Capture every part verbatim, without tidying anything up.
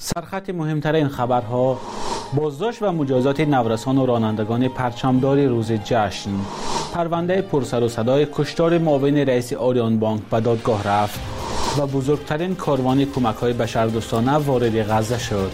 سرخط مهمترین خبرها: بازداشت و مجازات نورسان و رانندگان پرچمدار روز جشن. پرونده پرسر و صدای کشتار معاون رئیس آریان بانک به دادگاه رفت و بزرگترین کاروان کمک‌های بشردوستانه وارد غزه شد.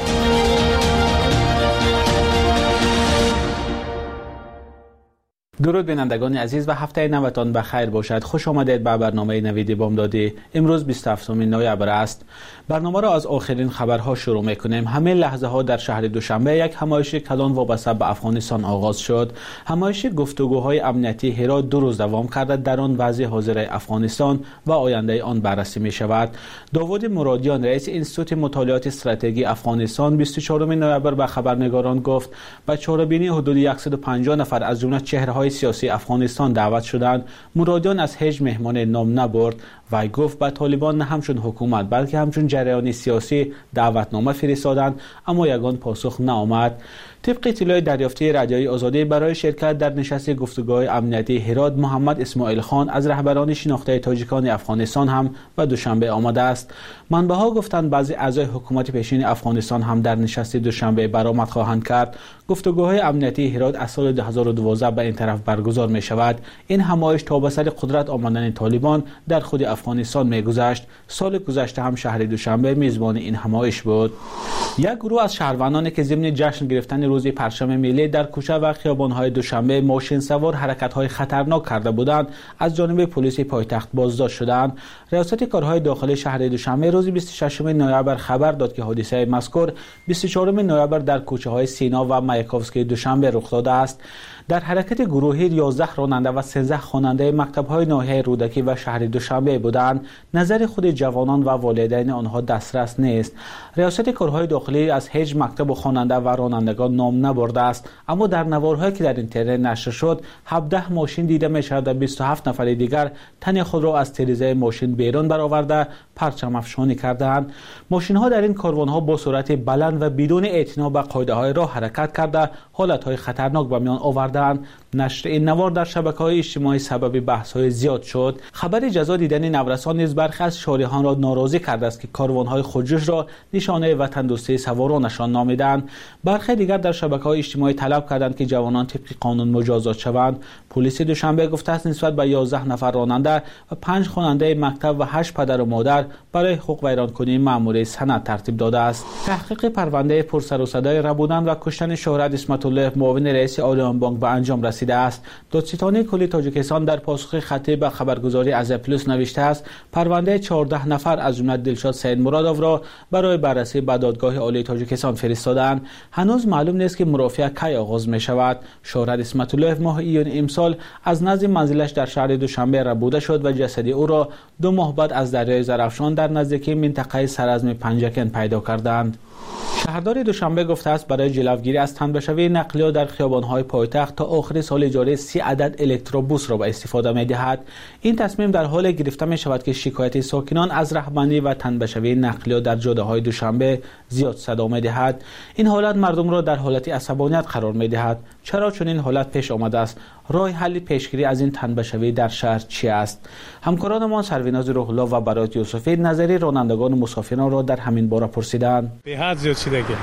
درود بینندگان عزیز و هفته نوتان بخیر باشد. خوش آمدید به برنامه نوید بامدادی. امروز بیست و هفتم نوامبر است. برنامه را از آخرین خبرها شروع می‌کنیم. همه لحظه ها در شهر دوشنبه یک همایش کلان وابسته به افغانستان آغاز شد. همایش گفتگوهای امنیتی هرات دو روز دوام کرده. در آن وضع حاضر افغانستان و آینده آن بررسی می شود. داوود مرادیان رئیس انستیتوت مطالعات استراتژی افغانستان بیست و چهارم نوامبر به خبرنگاران گفت به چهاره‌بینی حدود صد و پنجاه نفر از جمله چهره‌های سیاسی افغانستان دعوت شدند. مرادیان از هیچ مهمان نام نبرد و گفت به طالبان نه همچون حکومت بلکه همچون جریان سیاسی دعوتنامه فرستادند، اما یگان پاسخ نآمد. طبق اطلاع دریافتی رادیوی آزادی، برای شرکت در نشست گفتگوهای امنیتی هرات محمد اسماعیل خان از رهبران شناخته تاجیکان افغانستان هم به دوشنبه آمده است. منبع‌ها گفتند بعضی اعضای حکومت پیشین افغانستان هم در نشست دوشنبه برآمد خواهند کرد. گفتگوهای امنیتی هرات از سال دو هزار و دوازده به این طرف برگزار می شود. این همایش تا به سر قدرت آمدن طالبان در خود افغانستان می گذشت. سال گذشته هم شهر دوشنبه میزبان این همایش بود. یک گروه از شهروندانی که ضمن جشن گرفتن روز پرچم ملی در کوچه و خیابان‌های دوشنبه ماشین سوار حرکت‌های خطرناک کرده بودند، از جانب پلیس پایتخت بازداشت شدند. ریاست کارهای داخلی شهر دوشنبه روز بیست و ششم نوامبر خبر داد که حادثه مذکور بیست و چهارم نوامبر در کوچه‌های سینا و مایکوفسکی دوشنبه رخ داده است. در حرکت گروهی یازده راننده و سیزده خواننده مکتب‌های ناحیه رودکی و شهر دوشنبه بودند. نظر خود جوانان و والدین آنها دسترس نیست. ریاست کارهای داخلی از هیچ مکتب و خواننده و رانندگان نام نبرده است، اما در نوارهایی که در اینترنت نشر شد هفده ماشین دیده می‌شود و بیست و هفت نفر دیگر تن خود را از تریزه ماشین بیرون برآورده پرچم افشانی کردند. ماشین‌ها در این کاروان‌ها با سرعت بلند و بدون اعتنا به قاعده‌های راه حرکت کرده حالت‌های خطرناک به میان آوردند. نشر این نوار در شبکه‌های اجتماعی سبب بحث‌های زیاد شد. خبر جزا دیدن نورسان نیز برخی از شارحان را ناراضی کرده است که کاروان‌های خودجوش را نشانه وطن دوستی سوارانشان نامیدند. برخی دیگر در شبکه‌های اجتماعی طلب کردند که جوانان طبق قانون مجازات شوند. پلیس دوشنبه گفته است نسبت به یازده نفر راننده و پنج خواننده مکتب و هشت پدر و مادر برای حقوق ویرانکنی مأموری سند ترتیب داده است. تحقیق پرونده پرسر و صدای ربودن و کشتن شهرت اسمت الله معاون رئیس آریان بانک به انجام رسیده است. دادستانی کلی تاجیکستان در پاسخ خطی به خبرگزاری از پلوس نوشته است پرونده چهارده نفر از جمله دلشاد سید مرادov را برای بررسی به دادگاه عالی تاجیکستان فرستادند. هنوز معلوم نیست که مرافعه کی آغاز می شود. شهرت اسمت الله ماه ایون امسال از نزد منزلش در شهر دوشنبه ربوده شد و جسد او را دو ماه بعد از دریای زرافشان در نزدیکی منطقه سرازم پنجکن پیدا کردند. شهردار دوشنبه گفته است برای جلوگیری از تنبشوی نقلیات در خیابان‌های پایتخت تا آخر سال جاری سی عدد الکتروبوس را به استفاده می‌دهد. این تصمیم در حال گرفته می‌شود که شکایت ساکنان از رهبندی و تنبشوی نقلیات در جاده‌های دوشنبه زیاد صدا می‌دهد. این حالت مردم را در حالت عصبانیت قرار می‌دهد. چرا چنین حالت پیش آمده است؟ راه حل پیشگیری از این تنبشوی در شهر چی است؟ همکارانمان سرویناز روح الله و برات یوسفی نظری رانندگان و مسافران را در همین باره پرسیدند. به حد زیاد شده که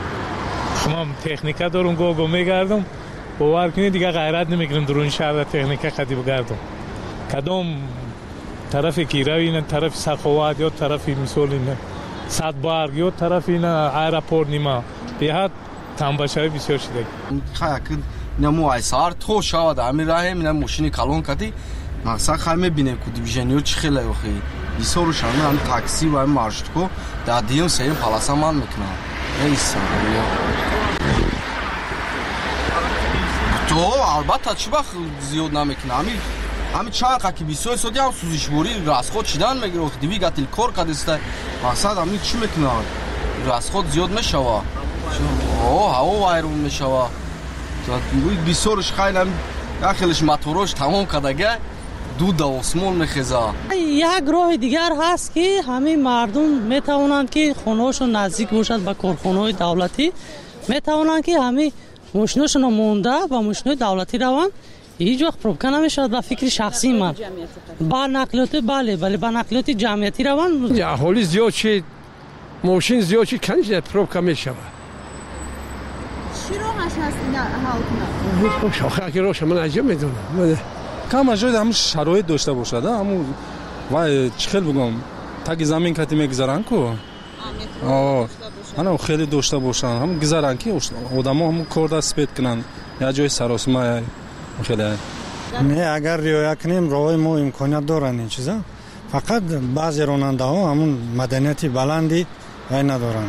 شما تکنیکا دارون گو گو میگردم باور کنید دیگه غیرت نمیکنم درون شهر تکنیکا خدی بگردم. کدام طرف کیروی نه طرف سخاوت یا طرف مثال نه صدبارگ یا طرف نه ایرپورت نیما به حد تنبشوی بسیار شده. نمو ایسار تو شود امیر راه من ماشین کلون کردی مقصد خیلی میبینیم که دیویژنیو چی خیلی وقتی بیسارو شما هم تاکسی و هم مارشت کو در دیم سیم پلاسا من میکنم ایسا تو البته چی وقت زیاد نمیکنه امیر همین چند که بیسار سودی هم سوزش بوری راست خود چیدن میگیره وقتی دیوی گاتیل کار کردسته مقصد امیر چی میکنه راست خود زیاد میشوه اوه هوا وایرون میشوه بیسارش خیلی هم خیلیش موتورش تمام کردگه دو دا آسمان میخیزه. یک راه دیگر هست که همه مردم میتوانند که خونهاشون نزدیک باشد به کارخانه‌های دولتی، میتوانند که همه ماشیناشون مونده با ماشینای دولتی روند. هیچ وقت پروبکه نمیشود. به فکر شخصی من با نقلیات بله بله با نقلیات جمعیتی روند. اهالی زیاد شد ماشین زیاد چی کنج پروبکا میشود. چی راهش هست این حال کنه؟ شاخه که راهش من عجب میدونم. کم اجازه همون شرایط داشته باشه ده همون وای چخل بگم تاگی زمین کتی میگذارن کو آه انا خیلی داشته باشن هم گذارن که آدما هم کار دست پیدا کنن یا جای سراسیمه خیلی نه اگر رعایت کنیم راهی ما امکانیت دارن این چیزا فقط بعضی راننده ها همون مدنیتی بلندی وای ندارن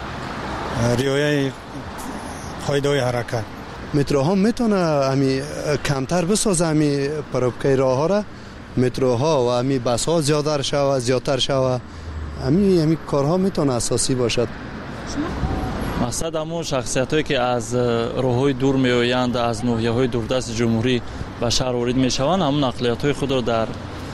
رعایت قاعده حرکت متروها میتونه امی کمتر بسازه امی پروبکای راه ها را متروها و امی بس ها زیادتر شوه زیادتر شوه امی امی کارها میتونه اساسی باشد. مقصد همون شخصیت هایی که از راههای دور میآیند از ناحیه های دوردست جمهوری به شهر وارد میشوند همون نقلیات های خود را در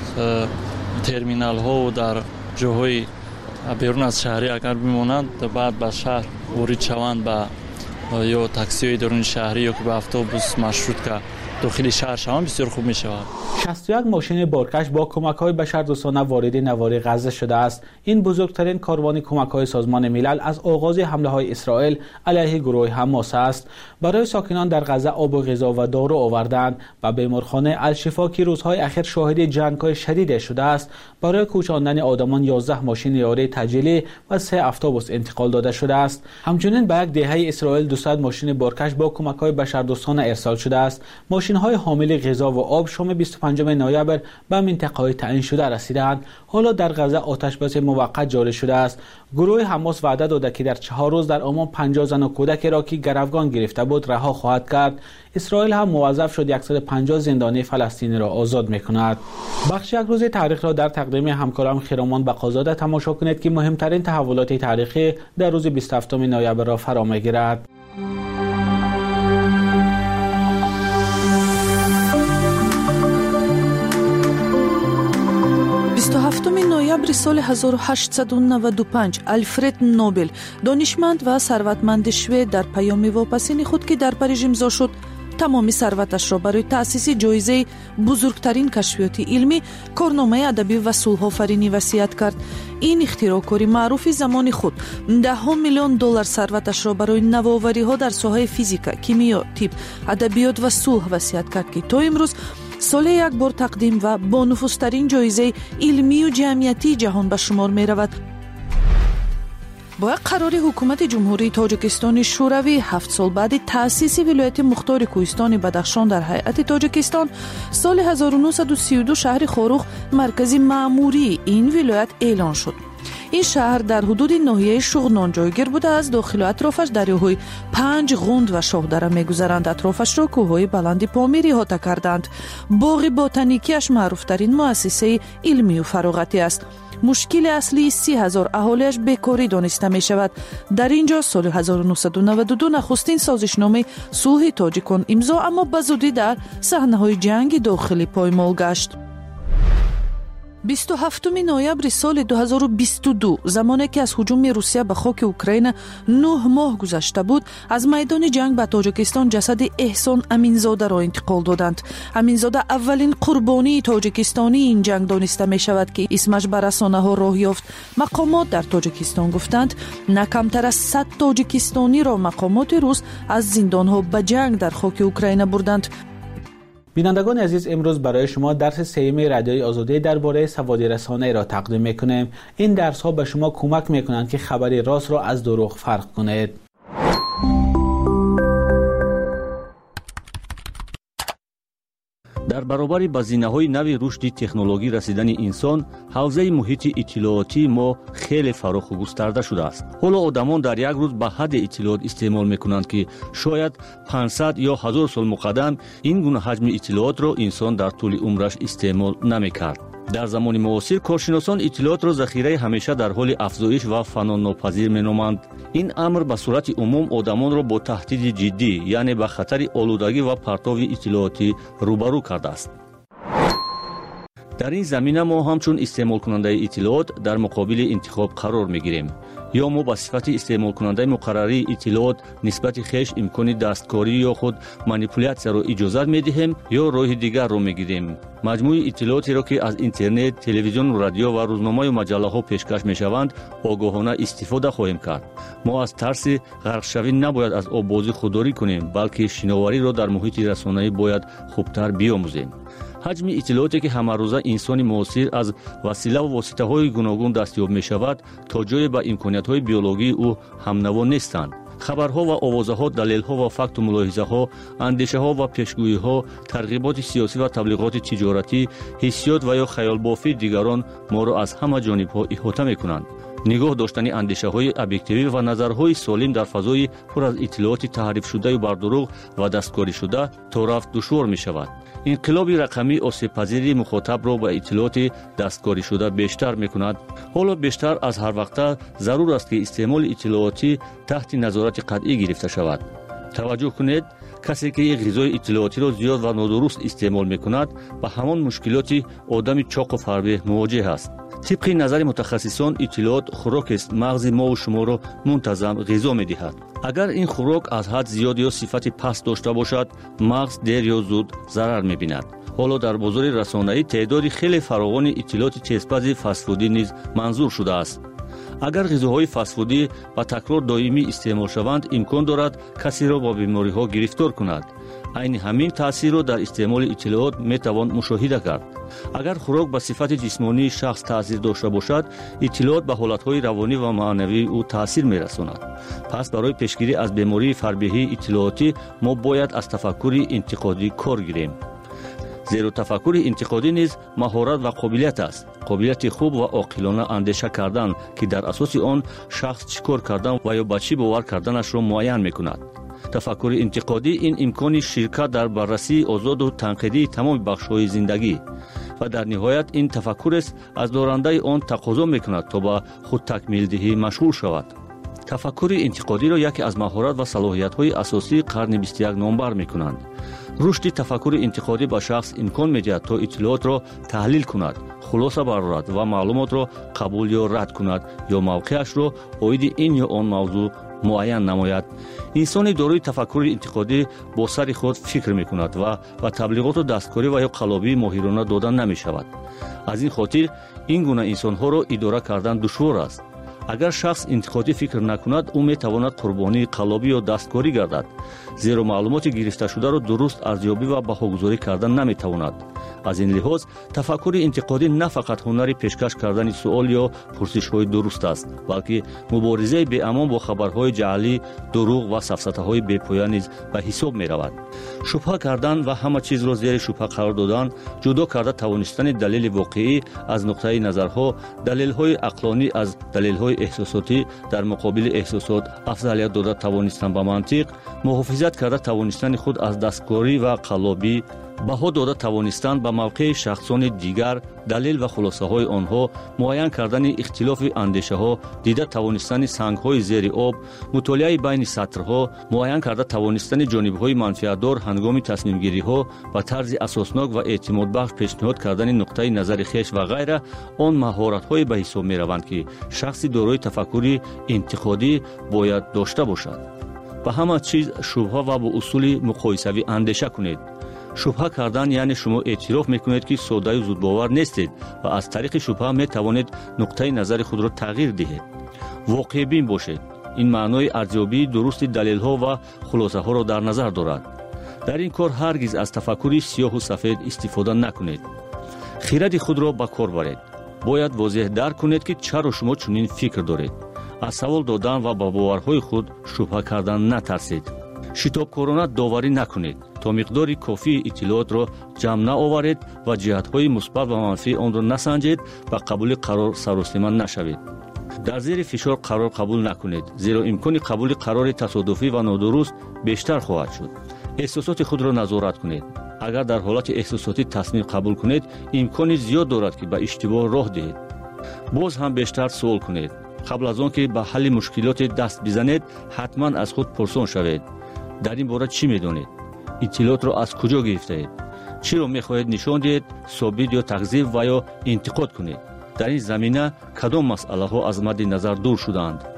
ترمینال ها و در جاهای بیرون از شهری اگر بمانند بعد به شهر وارد شوند به یا تاکسی های درون شهری یا که به اتوبوس مشروط که داخل شهر شوند بسیار خوب می شود. شصت و یک ماشین بارکش با کمک های بشردوستانه وارد نواری غزه شده است. این بزرگترین کاروان کمک های سازمان ملل از آغاز حمله های اسرائیل علیه گروه حماس است. برای ساکنان در غزه آب و غذا و دارو آوردند و بیمارخانه الشفا که روزهای اخیر شاهد جنگ‌های شدید شده است برای کوچاندن آدمان یازده ماشین یاری تجلی و سه اتوبوس انتقال داده شده است. همچنین به یک دهه اسرائیل دویست ماشین بارکش با کمک های بشردوستانه ارسال شده است. ماشین های حامل غذا و آب شام بیست و پنجم نوامبر به منطقه‌های تعیین شده رسیدند. حالا در غزه آتش بس موقت جاری شده است. گروه حماس وعده داده که در چهار روز در عمان پنجاه زن و کودک را که گروگان گرفته بود رها خواهد کرد. اسرائیل هم موظف شد صد و پنجاه زندانی فلسطینی را آزاد می‌کند. بخش یک روز تاریخ را در تقدیم همکارم خیرامان بقازاده تماشا کنید که مهمترین تحولات تاریخی در روز بیست و هفتم نوامبر را فرا می‌گیرد. بیست و هفتم نوامبر سال هزار و هشتصد و نود و پنج آلفرد نوبل دانشمند و ثروتمند شوئد در پیام واپسین خود که در پاریژ امضا شد تمامی ثروتش را برای تأسیس جایزه بزرگترین کشفیات علمی کارنامه ادبی و صلح آفرینی وصیت کرد. این اختراعکار معروف زمان خود ده میلیون دلار ثروتش را برای نوآوری ها در ساحه فیزیک، کیمیا، طب، ادبیات و صلح وصیت کرد که تا امروز سال یک بار تقدیم و با نفوذترین جایزه علمی و جمعیتی جهان به شمار می رود. با یک قرار حکومت جمهوری تاجیکستان شوروی هفت سال بعد تأسیس ولایت مختار کوهستان بدخشان در هیئت تاجیکستان سال هزار و نهصد و سی و دو شهر خاروخ مرکز مأموری این ولایت اعلان شد. این شهر در حدود ناحیه شغنان جایگیر بوده از داخل و اطرافش دریاهای پنج غوند و شاهدره می‌گذرند. اطرافش را کوههای بلند پامیر احاطه کردند. باغ بوتانیکیش معروفترین مؤسسه علمی و فراغتی است. مشکل اصلی سی هزار اهالیش بیکاری دانسته می شود. در اینجا سال هزار و نهصد و نود و دو نخستین سازشنامه صلح تاجیکان امضا اما به زودی در صحنه‌های جنگ داخلی پایمال گشت. بیست و هفتم نوامبر سال دو هزار و بیست و دو زمانی که از هجوم روسیه به خاک اوکراین نه ماه گذشته بود از میدان جنگ به تاجیکستان جسد احسان امینزاده را انتقال دادند. امینزاده اولین قربانی تاجیکستانی این جنگ دانسته می شود که اسمش به رسانه‌ها راه یافت. مقامات در تاجیکستان گفتند نه کمتر از صد تاجیکستانی را مقامات روس از زندان‌ها به جنگ در خاک اوکراین بردند. بینندگان عزیز، امروز برای شما درس سوم رادیوی آزادی درباره سواد رسانه را تقدیم می‌کنیم. این درس ها به شما کمک می‌کنند که خبر راست را از دروغ فرق کنید. در برابر بزینه‌های نوی رشد تکنولوژی رسیدن انسان، حوزه محیط اطلاعاتی ما خیلی فراخ و گسترده شده است. حالا آدمان در یک روز به حد اطلاعات استعمال می‌کنند که شاید پانصد یا هزار سال مقدم این گونه حجم اطلاعات را انسان در طول عمرش استعمال نمی‌کرد. در زمان معاصر کارشناسان اطلاعات را ذخیره همیشه در حال افزایش و فنا ناپذیر می‌نامند. این امر به صورت عموم آدمان را با تهدید جدی یعنی به خطر آلودگی و پرتاب اطلاعاتی روبرو کرده است. در این زمینه ما همچون استعمال کننده اطلاعات در مقابل انتخاب قرار می‌گیریم. ё мо ба сифати истеъмолкунандаи муқаррарии иттилоот нисбати хеш имкони дасткорӣ ё худ манипулятсияро иҷозат медиҳем ё роҳи дигарро мегирем. маҷмӯи иттилоотеро ки аз интернет, телевизиону радио ва рӯзномаю маҷаллаҳо пешкаш мешаванд огоҳона истифода хоҳем кард. мо аз тарси ғарқшавӣ набояд аз оббозӣ худдорӣ кунем, балки шиновариро дар муҳити расонавӣ бояд хубтар биомӯзем. ҳаҷми иттилооте ки ҳамарӯза инсони муосир аз васила ва воситаҳои гуногун дастёб мешавад то ҷое ба имкониятҳои биологии ӯ ҳамнаво нестанд. хабарҳо ва овозаҳо, далелҳо ва факту мулоҳизаҳо, андешаҳо ва пешгӯиҳо, тарғиботи сиёсӣ ва таблиғоти тиҷоратӣ, ҳиссиёт ва ё хаёлбофии дигарон моро аз ҳама ҷонибҳо иҳота мекунанд. нигоҳ доштани андешаҳои объективӣ ва назарҳои солим дар фазои пур аз иттилооти таҳрифшудаю бардуруғ ва дасткоришуда то рафт душвор мешавад. инқилоби рақамӣ осебпазирии мухотабро ба иттилооти дасткоришуда бештар мекунад. ҳоло бештар аз ҳарвақта зарур аст ки истеъмоли иттилоотӣ таҳти назорати қатъӣ гирифта шавад. таваҷҷӯҳ кунед, касе ки ғизои иттилоотиро зиёд ва нодуруст истеъмол мекунад ба ҳамон мушкилоти одами чоқу фарбеҳ мувоҷеҳ аст. тибқи назари мутахассисон иттилоот хӯрокест мағзи мову шуморо мунтазам ғизо медиҳад. агар ин хӯрок аз ҳад зиёд ё сифати паст дошта бошад, мағз дер ё зуд зарар мебинад. ҳоло дар бозори расонаӣ теъдоди хеле фаровони иттилооти тезпази фастфудӣ низ манзур шудааст. агар ғизоҳои фастфудӣ ба такрор доимӣ истеъмол шаванд, имкон дорад касеро ба бемориҳо гирифтор кунад. айни ҳамин таъсирро дар истеъмоли иттилоот метавон мушоҳида кард. агар хӯрок ба сифати ҷисмонии шахс таъсир дошта бошад, иттилоот ба ҳолатҳои равонӣ ва маънавии ӯ таъсир мерасонад. пас барои пешгирӣ аз бемории фарбеҳии иттилоотӣ мо бояд аз тафаккури интиқодӣ кор гирем. зеро тафаккури интиқодӣ низ маҳорат ва қобилият аст. қобилияти хуб ва оқилона андеша кардан, ки дар асоси он шахс чӣ кор кардан ва ё ба чӣ бовар карданашро муайян мекунад. тафаккури интиқодӣ ин имкони ширкат дар баррасии озоду танқидии тамоми бахшҳои зиндагӣ ва дар ниҳоят ин тафаккурест аз дорандаи он тақозо мекунад то ба худтакмилдиҳӣ машғул шавад. тафаккури интиқодиро яке аз маҳорат ва салоҳиятҳои асосии қарни бисту як номбар мекунанд. рушди тафаккури интиқодӣ ба шахс имкон медиҳад то иттилоотро таҳлил кунад, хулоса барорад ва маълумотро қабул ё рад кунад ё мавқеашро оиди ин ё он мавзӯъ муайян намояд. инсони дорои тафаккури интиқодӣ бо сари худ фикр мекунад ва ба таблиғоту дасткорӣ ва ё қаллобии моҳирона дода намешавад. аз ин хотир ин гуна инсонҳоро идора кардан душвор аст. агар шахс интиқодӣ фикр накунад, ӯ метавонад қурбонии қаллобӣ ё дасткорӣ гардад, зеро маълумоти гирифташударо дуруст арзёбӣ ва баҳогузорӣ кардан наметавонад. аз ин лиҳоз тафаккури интиқодӣ на фақат ҳунари пешкаш кардани суол ё пурсишҳои дуруст аст, балки муборизаи беамон бо хабарҳои ҷаълӣ, дурӯғ ва сафсатаҳои бепоя низ ба ҳисоб меравад. шубҳа кардан ва ҳама чизро зери шубҳа қарор додан, ҷудо карда тавонистани далели воқеӣ аз нуқтаи назарҳо, далелҳои ақлонӣ аз далелҳои эҳсосотӣ дар муқобили эҳсосот афзалият дода тавонистан ба мантиқ, муҳофизат карда тавонистани худ аз дасткорӣ ва қаллобӣ, баҳо дода тавонистан ба мавқеи шахсони дигар, далел ва хулосаҳои онҳо, муайян кардани ихтилофи андешаҳо, дида тавонистани сангҳои зери об, мутолиаи байни сатрҳо, муайян карда тавонистани ҷонибҳои манфиатдор ҳангоми тасмимгириҳо ба тарзи асоснок ва эътимодбахш пешниҳод кардани нуқтаи назари хеш ва ғайра, он маҳоратҳое ба ҳисоб мераванд, ки шахси дорои тафаккури интиқодӣ бояд дошта бошад. ба ҳама чиз шубҳа ва бо усули муқоисавӣ андеша кунед. шубҳа кардан яъне шумо эътироф мекунед ки соддаю зудбовар нестед ва аз тариқи шубҳа метавонед нуқтаи назари худро тағйир диҳед. воқеъбин бошед. ин маънои арзёбии дурусти далелҳо ва хулосаҳоро дар назар дорад. дар ин кор ҳаргиз аз тафаккури сиёҳу сафед истифода накунед. хиради худро ба кор баред. бояд возеҳ дарк кунед ки чаро шумо чунин фикр доред. аз савол додан ва ба боварҳои худ шубҳа кардан натарсед. шитобкорона доварӣ накунед. то миқдори кофии иттилоотро ҷамъ наоваред ва ҷиҳатҳои мусбат ва манфии онро насанҷед ва қабули қарор саросима нашавед. дар зери фишор қарор қабул накунед, зеро имкони қабули қарори тасодуфӣ ва нодуруст бештар хоҳад шуд. эҳсосоти худро назорат кунед. агар дар ҳолати эҳсосотӣ тасмим қабул кунед, имкони зиёд дорад ки ба иштибоҳ роҳ диҳед. боз ҳам бештар суол кунед. қабл аз он ки ба ҳалли мушкилоте даст бизанед, ҳатман аз худ пурсон шавед. дар ин бора чӣ медонед? иттилоотро аз куҷо гирифтаед? чиро мехоҳед нишон диҳед, собит ё такзиб ва ё интиқод кунед? дар ин замина кадом масъалаҳо аз мадди назар дур шудаанд?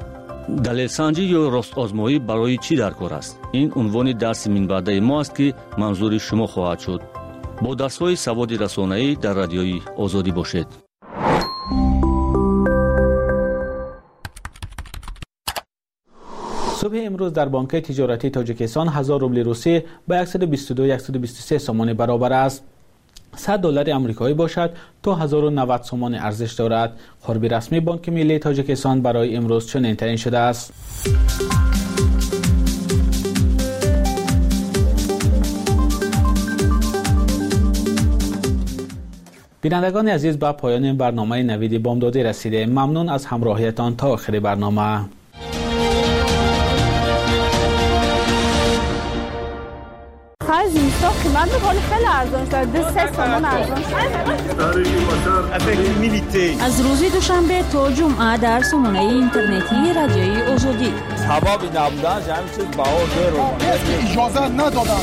далелсанҷӣ ё ростозмоӣ барои чӣ дар кор аст? ин унвони дарси минбаъдаи мо аст ки манзури шумо хоҳад шуд. бо дарсҳои саводи расонаӣ дар радиои озодӣ бошед. صبح امروز در بانک تجارتی تاجیکستان هزار روبل روسی به صد و بیست و دو صد و بیست و سه سوم برابر است. صد دلار آمریکایی باشد تا هزار و نود سوم ارزش دارد. خربی رسمی بانک ملی تاجیکستان برای امروز چنین تعیین شده است. بینندگان عزیز، به پایان برنامه نوید بامدادی رسیده. ممنون از همراهیتان تا آخر برنامه. خرج نیستا قیمت بخوری خیلی ارزان شد. دو سه سامان ارزان شد. از روزی دوشنبه تا جمعه در سامانه اینترنتی رادیوی آزادی. سبب نبودن جمعی چیز بها دیر اجازه ندادن.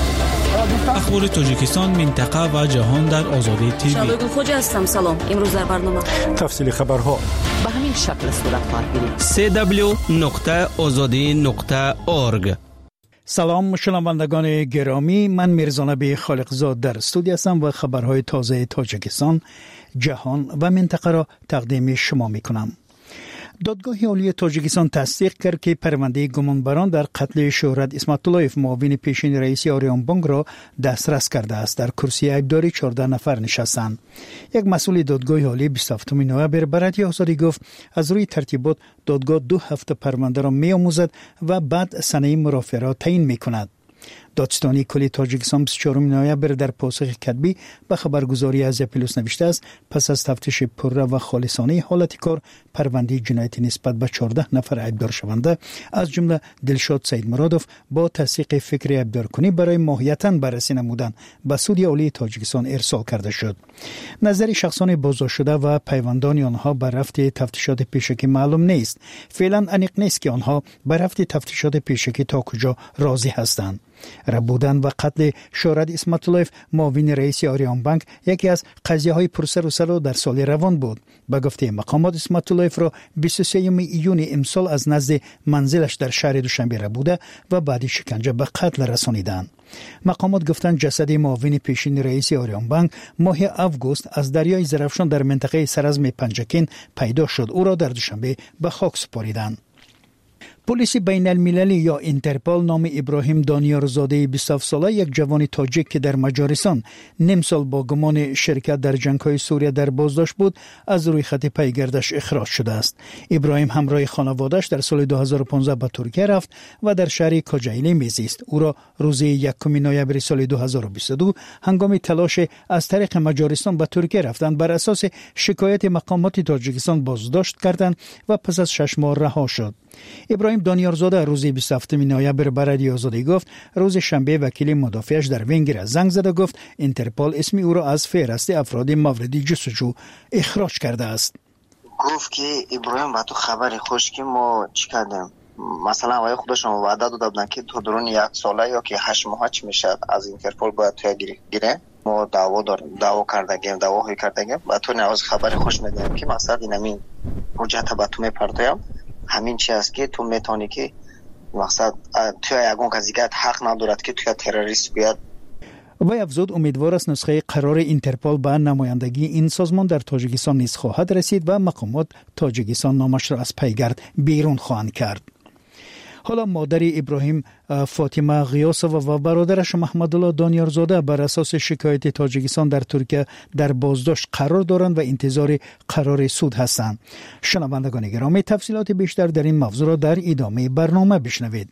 اخبار تاجیکستان، منطقه و جهان در آزادی تیوی. شبگل خوجه هستم. سلام. امروز در برنامه تفصیل خبرها به همین شکل صورت خواهد سی دبلیو نقطه آزادی نقطه اورگ. سلام شنوندگان گرامی، من میرزانبی خالقزاد در استودیو هستم و خبرهای تازه تاجیکستان، جهان و منطقه را تقدیم شما میکنم. دادگاه عالی تاجیکستان تصدیق کرد که پرونده گمانبران در قتل شهرت اسمت‌اللهیف معاون پیشین رئیس آریان بانک را دسترس کرده است. در کرسی عیبداری چهارده نفر نشستند. یک مسئول دادگاه عالی بیست و هفتم نوامبر به رادیو آزادی گفت از روی ترتیبات دادگاه دو هفته پرونده را می‌آموزد و بعد سنه مرافعه را تعیین می‌کند. دادستانی کلی تاجیکستان بیست و چهارم نوامبر در پاسخ کتبی به خبرگزاری از اپیلوس نوشته است پس از تفتیش پرره و خالصانه حالت کار پرونده جنایتی نسبت به چهارده نفر عیبدار شونده از جمله دلشاد سید مرادوف با تصدیق فکر عیبدار کنی برای ماهیتاً بررسی نمودن به سود عالی تاجیکستان ارسال کرده شد. نظر شخصان بازداشت شده و پیوندان آنها بر رفت تفتیشات پیشکی معلوم نیست. فعلا انیق نیست که آنها بر رفت تفتیشات پیشکی تا کجا راضی هستند. ربودن و قتل شهرت اسمت‌اللهیف معاون رئیس آریان بانک یکی از قضیه های پرسر و صدا در سال روان بود. به گفته مقامات اسمت‌اللهیف را بیست و سوم ایون امسال از نزد منزلش در شهر دوشنبه ربوده و بعد شکنجه به قتل رسانیدند. مقامات گفتند جسد معاون پیشین رئیس آریان بانک ماه آگوست از دریای زرافشان در منطقه سرزم پنجکین پیدا شد. او را در دوشنبه به خاک سپاریدند. پلیس بین المللی یا اینترپول نام ابراهیم دانیارزاده بیست و هفت ساله یک جوان تاجیک که در مجارستان نیم سال با گمان شرکت در جنگ‌های سوریه در بازداشت بود از روی خط پیگردش اخراج شده است. ابراهیم همراه خانواده‌اش در سال دو هزار و پانزده به ترکیه رفت و در شهر کاجایلی میزیست. او را روز یکم نوامبر سال دو هزار و بیست و دو هنگام تلاش از طریق مجارستان به ترکیه رفتن بر اساس شکایت مقامات تاجیکستان بازداشت کردند و پس از شش ماه رها شد. ابراهیم دانیارزاده روز بیست و هفتم نوامبر به رادیو آزادی گفت روز شنبه وکیل مدافعش در ونگر زنگ زده گفت اینترپول اسم او را از فهرست افراد مورد جستجو اخراج کرده است. گفت که ابراهیم با تو خبری خوش که ما چی کردیم، مثلا آقای خودشون وعده داده بودن که تو درون یک ساله یا که هشت ماه چی میشه از اینترپول باید تو گیره ما دعوا داریم، دعوا کردگیم، دعوا کردگیم و تو نواز خبری خوش میدیم که مثلا اینمین حجت به تو میپردایم. همین چی است که تو میتونی که مقصد توی یگون کزیگت حق ندارد که توی تروریست بیاد. وی افزود امیدوار است نسخه قرار اینترپول به نمایندگی این سازمان در تاجیکستان نیز خواهد رسید و مقامات تاجیکستان نامش را از پیگرد بیرون خواهند کرد. حالا مادر ابراهیم فاطمه غیاسова و برادرش محمدالله دانیارزاده بر اساس شکایت تاجیکستان در ترکیه در بازداشت قرار دارند و انتظار قرار سود هستند. شنوندگان گرامی، تفصیلات بیشتر در این موضوع را در ادامه برنامه بشنوید.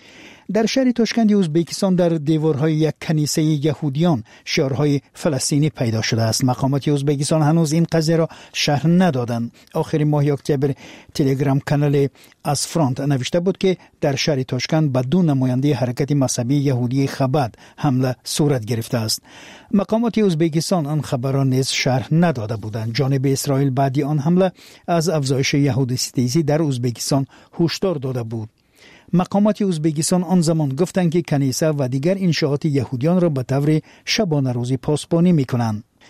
در شهر تاشکند ازبکستان در دیوارهای یک کنیسه یهودیان شعارهای فلسطینی پیدا شده است. مقامات ازبکستان هنوز این قضیه را شرح ندادند. آخر ماه اکتبر تلگرام کانال از فرانت نوشته بود که در شهر تاشکند به دو نماینده حرکت مذهبی یهودی خبد حمله صورت گرفته است. مقامات ازبکستان آن خبر را نیز شرح نداده بودند. جانب اسرائیل بعد آن حمله از افزایش یهودی ستیزی در ازبکستان هشدار داده بود. مقامات ازبکستان آن زمان گفتند که کنیسه و دیگر انشاءات یهودیان را به طور شبانه روزی پاسبانی می‌کنند.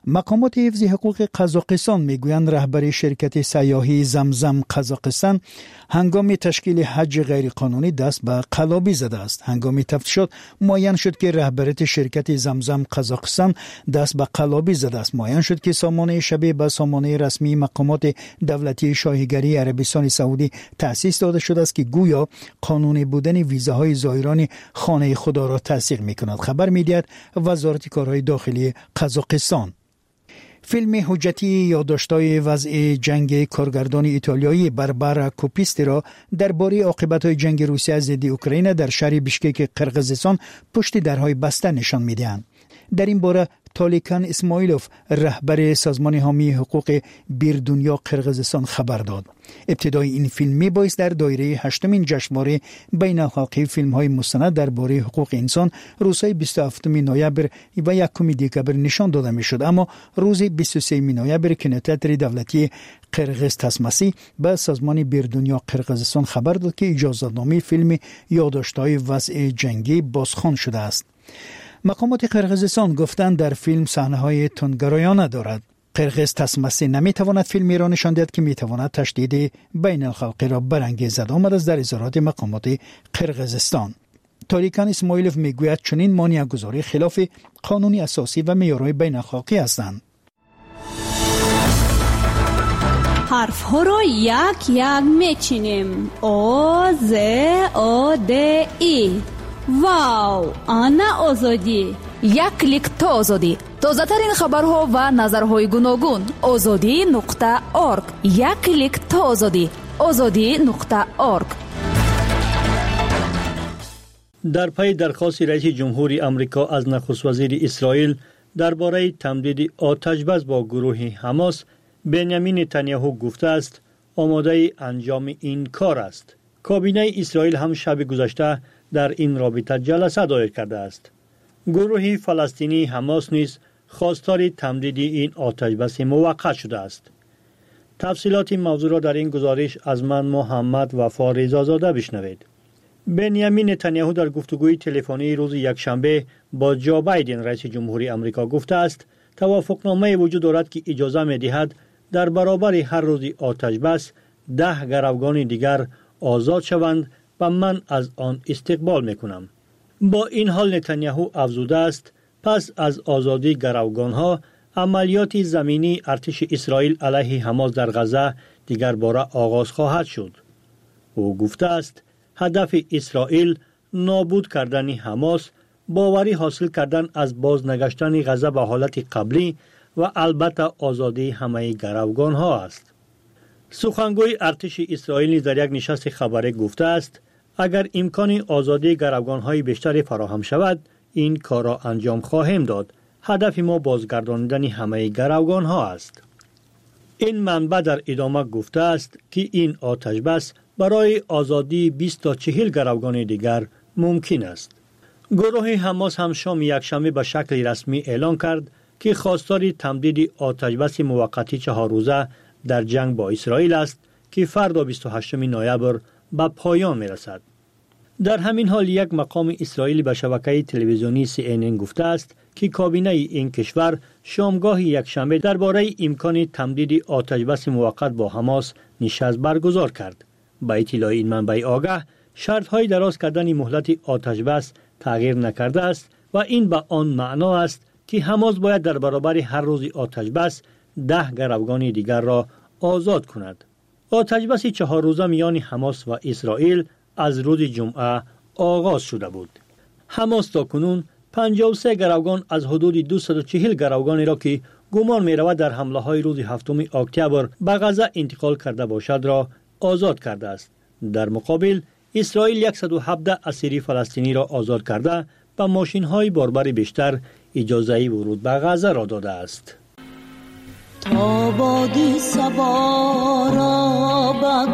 مقامات حفظ حقوق قزاقستان میگویند رهبر شرکت سیاحی زمزم قزاقستان هنگام تشکیل حج غیرقانونی دست به قلابی زده است. هنگام تفتیشات معین شد که رهبریت شرکت زمزم قزاقستان دست به قلابی زده است. معین شد که سامانه شبیه به سامانه رسمی مقامات دولتی شاهیگری عربستان سعودی تأسیس داده شده است که گویا قانونی بودن ویزاهای زائران خانه خدا را تسریع می‌کند. خبر می‌دهد وزارت کارهای داخلی قزاقستان. فیلم حجتی یادداشت‌های وضع جنگ کارگردان ایتالیایی بربرا کوپیستی را درباره عاقبت‌های جنگ روسیه ضد اوکراین در شهر بیشکک قرقیزستان پشت درهای بسته نشان می‌دهند. در این باره تالیکان اسماعیلوف رهبر سازمان حامی حقوق بیر دنیا قرقیزستان خبر داد. ابتدای این فیلم میبایست در دایره هشتمین جشنواره بین الحلقه فیلم‌های مستند درباره حقوق انسان روزهای بیست و هفتم نوامبر و یکم دسامبر نشان داده میشد، اما روز بیست و سوم نوامبر کینوتئاتر دولتی قرقیز تسمسی به سازمان بیر دنیا قرقیزستان خبر داد که اجازه‌نامه فیلم یادداشت‌های وضع جنگی بازخوان شده است. مقامات قرقیزستان گفتند در فیلم صحنه‌های تندگرایانه دارد. قرقیز تسمسی نمیتواند فیلمی را نشان دهد که میتواند تشدید بین الخلقی را برانگیزد. آمد از در اظهارات مقامات قرقیزستان. تاریکان اسماعیلوف میگوید چنین مانع‌گذاری خلاف قانون اساسی و معیارهای بین الخلقی هستند. حرف ها را یک یک میچینیم. او ز او د ای. واو، آنا آزادی. یک کلیک تا آزادی. تازه ترین خبرها و نظرهای گوناگون. آزادی نقطه اورگ. یک کلیک تا آزادی. آزادی نقطه اورگ. در پی درخواست رئیس جمهوری آمریکا از نخست وزیر اسرائیل درباره تمدید آتشبس با گروه حماس، بنیامین نتانیاهو گفته است آماده انجام این کار است. کابینه اسرائیل هم شب گذشته در این رابطه جلسه دایر کرده است. گروه فلسطینی حماس نیز خواستار تمدید این آتشبس موقت شده است. تفصیلات این موضوع را در این گزارش از من محمد وفا رضازاده بشنوید. بنیامین نتانیاهو در گفتگوی تلفنی روز یکشنبه با جو بایدن رئیس جمهوری آمریکا گفته است توافقنامه وجود دارد که اجازه می‌دهد در برابر هر روزی آتشبس ده گروگان دیگر آزاد شوند و من از آن استقبال میکنم. با این حال نتانیاهو افزوده است پس از آزادی گروگانها عملیات زمینی ارتش اسرائیل علیه حماس در غزه دیگر باره آغاز خواهد شد. او گفته است هدف اسرائیل نابود کردن حماس، باوری حاصل کردن از بازنگشتن غزه به حالت قبلی و البته آزادی همه گروگانها است. سخنگوی ارتش اسرائیل در یک نشست خبری گفته است اگر امکان آزادی گروگان‌های بیشتری فراهم شود این کار را انجام خواهیم داد. هدف ما بازگرداندن همه گروگان‌ها است. این منبع در ادامه گفته است که این آتشبس برای آزادی بیست تا چهل گروگان دیگر ممکن است. گروه حماس هم شام یکشنبه به شکل رسمی اعلام کرد که خواستار تمدید آتشبس موقتی چهار روزه در جنگ با اسرائیل است که فردا بیست و هشتم نوامبر به پایان می رسد. در همین حال یک مقام اسرائیلی به شبکه تلویزیونی سی ان ان گفته است که کابینه این کشور شامگاه یکشنبه درباره امکان تمدید آتشبس موقت با حماس نشست برگزار کرد. با اطلاع این منبع آگاه، شرط‌های دراز کردن مهلت آتشبس تغییر نکرده است و این به آن معنا است که حماس باید در برابر هر روز آتشبس ده گروگان دیگر را آزاد کند. آتشبس چهار روزه میان حماس و اسرائیل از روز جمعه آغاز شده بود. حماس تاکنون پنجاه و سه گروگان از حدود دویست و چهل گروگانی را که گمان می رود در حمله های روز هفتم اکتبر به غزه انتقال کرده باشد را آزاد کرده است. در مقابل اسرائیل صد و هفده اسیر فلسطینی را آزاد کرده و ماشین های باربر بیشتر اجازه ورود به غزه را داده است. تا بادی صبا را به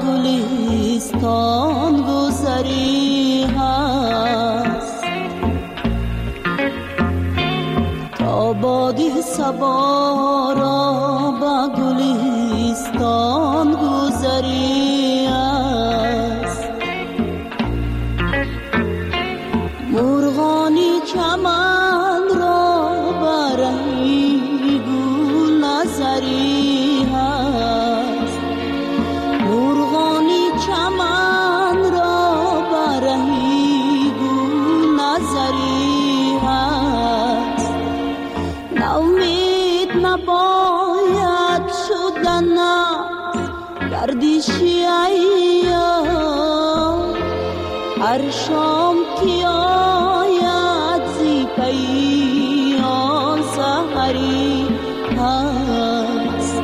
گلستان گذری هست، تا بادی صبا را به گلستان گذری هست، مرغانی چمن را برهی گو هر شام که آید زی پی آن سحری هست.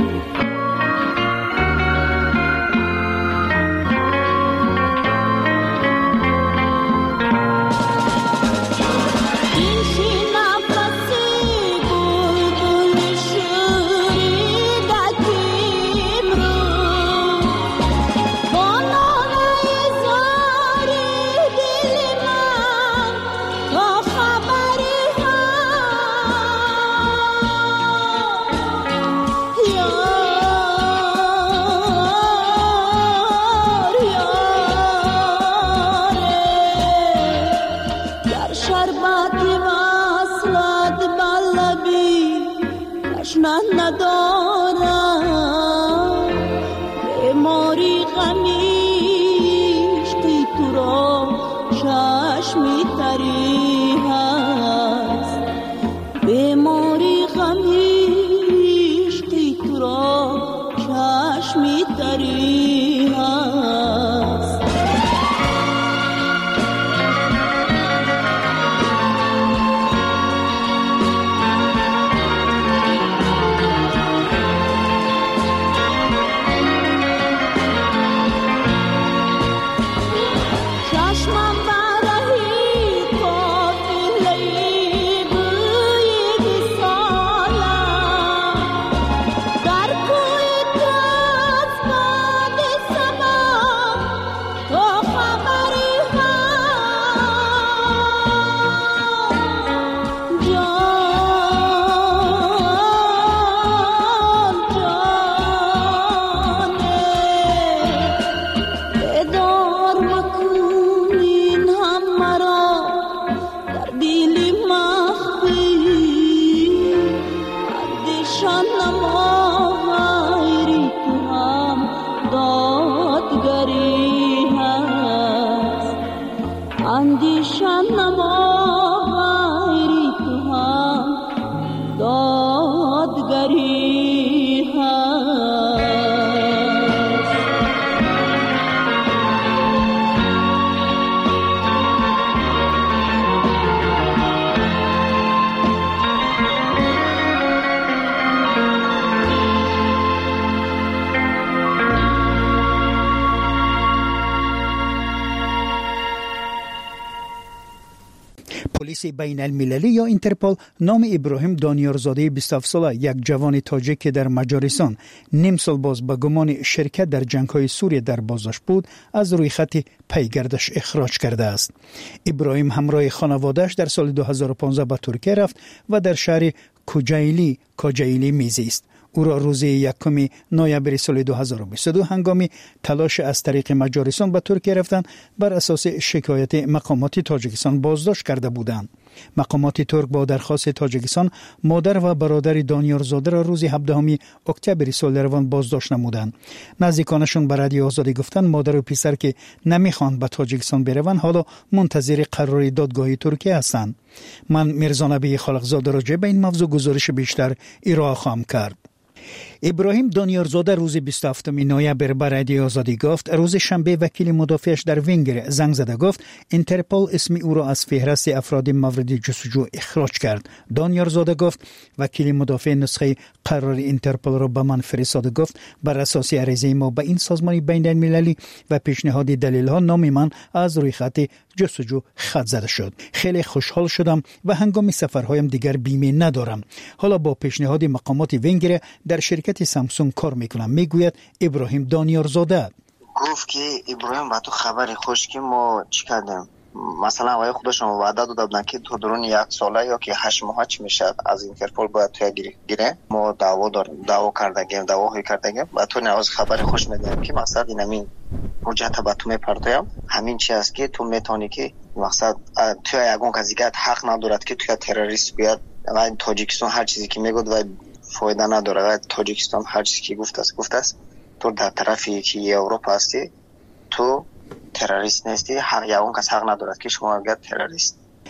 پلیس بین المللی یا اینترپل نام ابراهیم دانیارزاده بیست و هفت ساله، یک جوان تاجیک که در مجارستان نیم سال باز به گمان شرکت در جنگ‌های سوریه در بازداشت بود، از روی خط پیگردش اخراج کرده است. ابراهیم همراه خانواده‌اش در سال دو هزار و پانزده به ترکیه رفت و در شهر کوجایلی کوجایلی میزیست. او را روز یکم نوامبر سال دو هزار و بیست و دو هنگامی تلاش از طریق مجارستان به ترکیه رفتن بر اساس شکایت مقامات تاجیکستان بازداشت کرده بودند. مقامات ترک با درخواست تاجیکستان مادر و برادر دانیارزاده را روز هفدهم اکتبر سال روان بازداشت نمودند. نزدیکانشون به رادیو آزادی گفتند مادر و پسر که نمیخوان به تاجیکستان بروند حالا منتظر قرار دادگاه ترکیه هستند. من میرزا نبی خالقزاده راجع به این موضوع گزارش بیشتر ارائه خواهم کرد. ابراهیم دانیارزاده روز بیست و هفتم نوامبر به رادیو آزادی گفت روز شنبه وکیل مدافعش در ونگر زنگ زده گفت اینترپل اسم او را از فهرست افراد مورد جستجو اخراج کرد. دانیارزاده گفت وکیل مدافع نسخه قرار اینترپل را به من فرستاده، گفت بر اساس عریضه ما به این سازمان بین المللی و پیشنهاد دلیل ها نام من از روی خط جستجو خط زده شد. خیلی خوشحال شدم و هنگام سفرهایم دیگر بیمه ندارم. حالا با پیشنهاد مقامات ونگر در شرکت سامسونگ کار میکنم، میگوید ابراهیم دانیارزاده. گفت که ابراهیم با تو خبری خوش که ما چی کردیم، مثلا آقای خودشون وعده داده بودن که تو درون یک ساله یا که هشت ماه چی میشه از اینترپل باید توی گیره. ما دعوا داریم، دعوا کردگیم، دعواهایی کردگیم و تو نواز خبری خوش میدیم که مقصد این همین حجت با تو میپردایم، همین چی است که تو میتونی که مقصد توی یگون کزیگت حق ندارد که توی تروریست بیاد و تاجیکستان هر چیزی که میگود و فایده نداره و تاجیکستان هر چیزی که گفته است گفته است. تو در طرفی که اروپا هستی، تو تروریست نیستی، حق یا اون کس حق ندارد که شما بگید تروریست.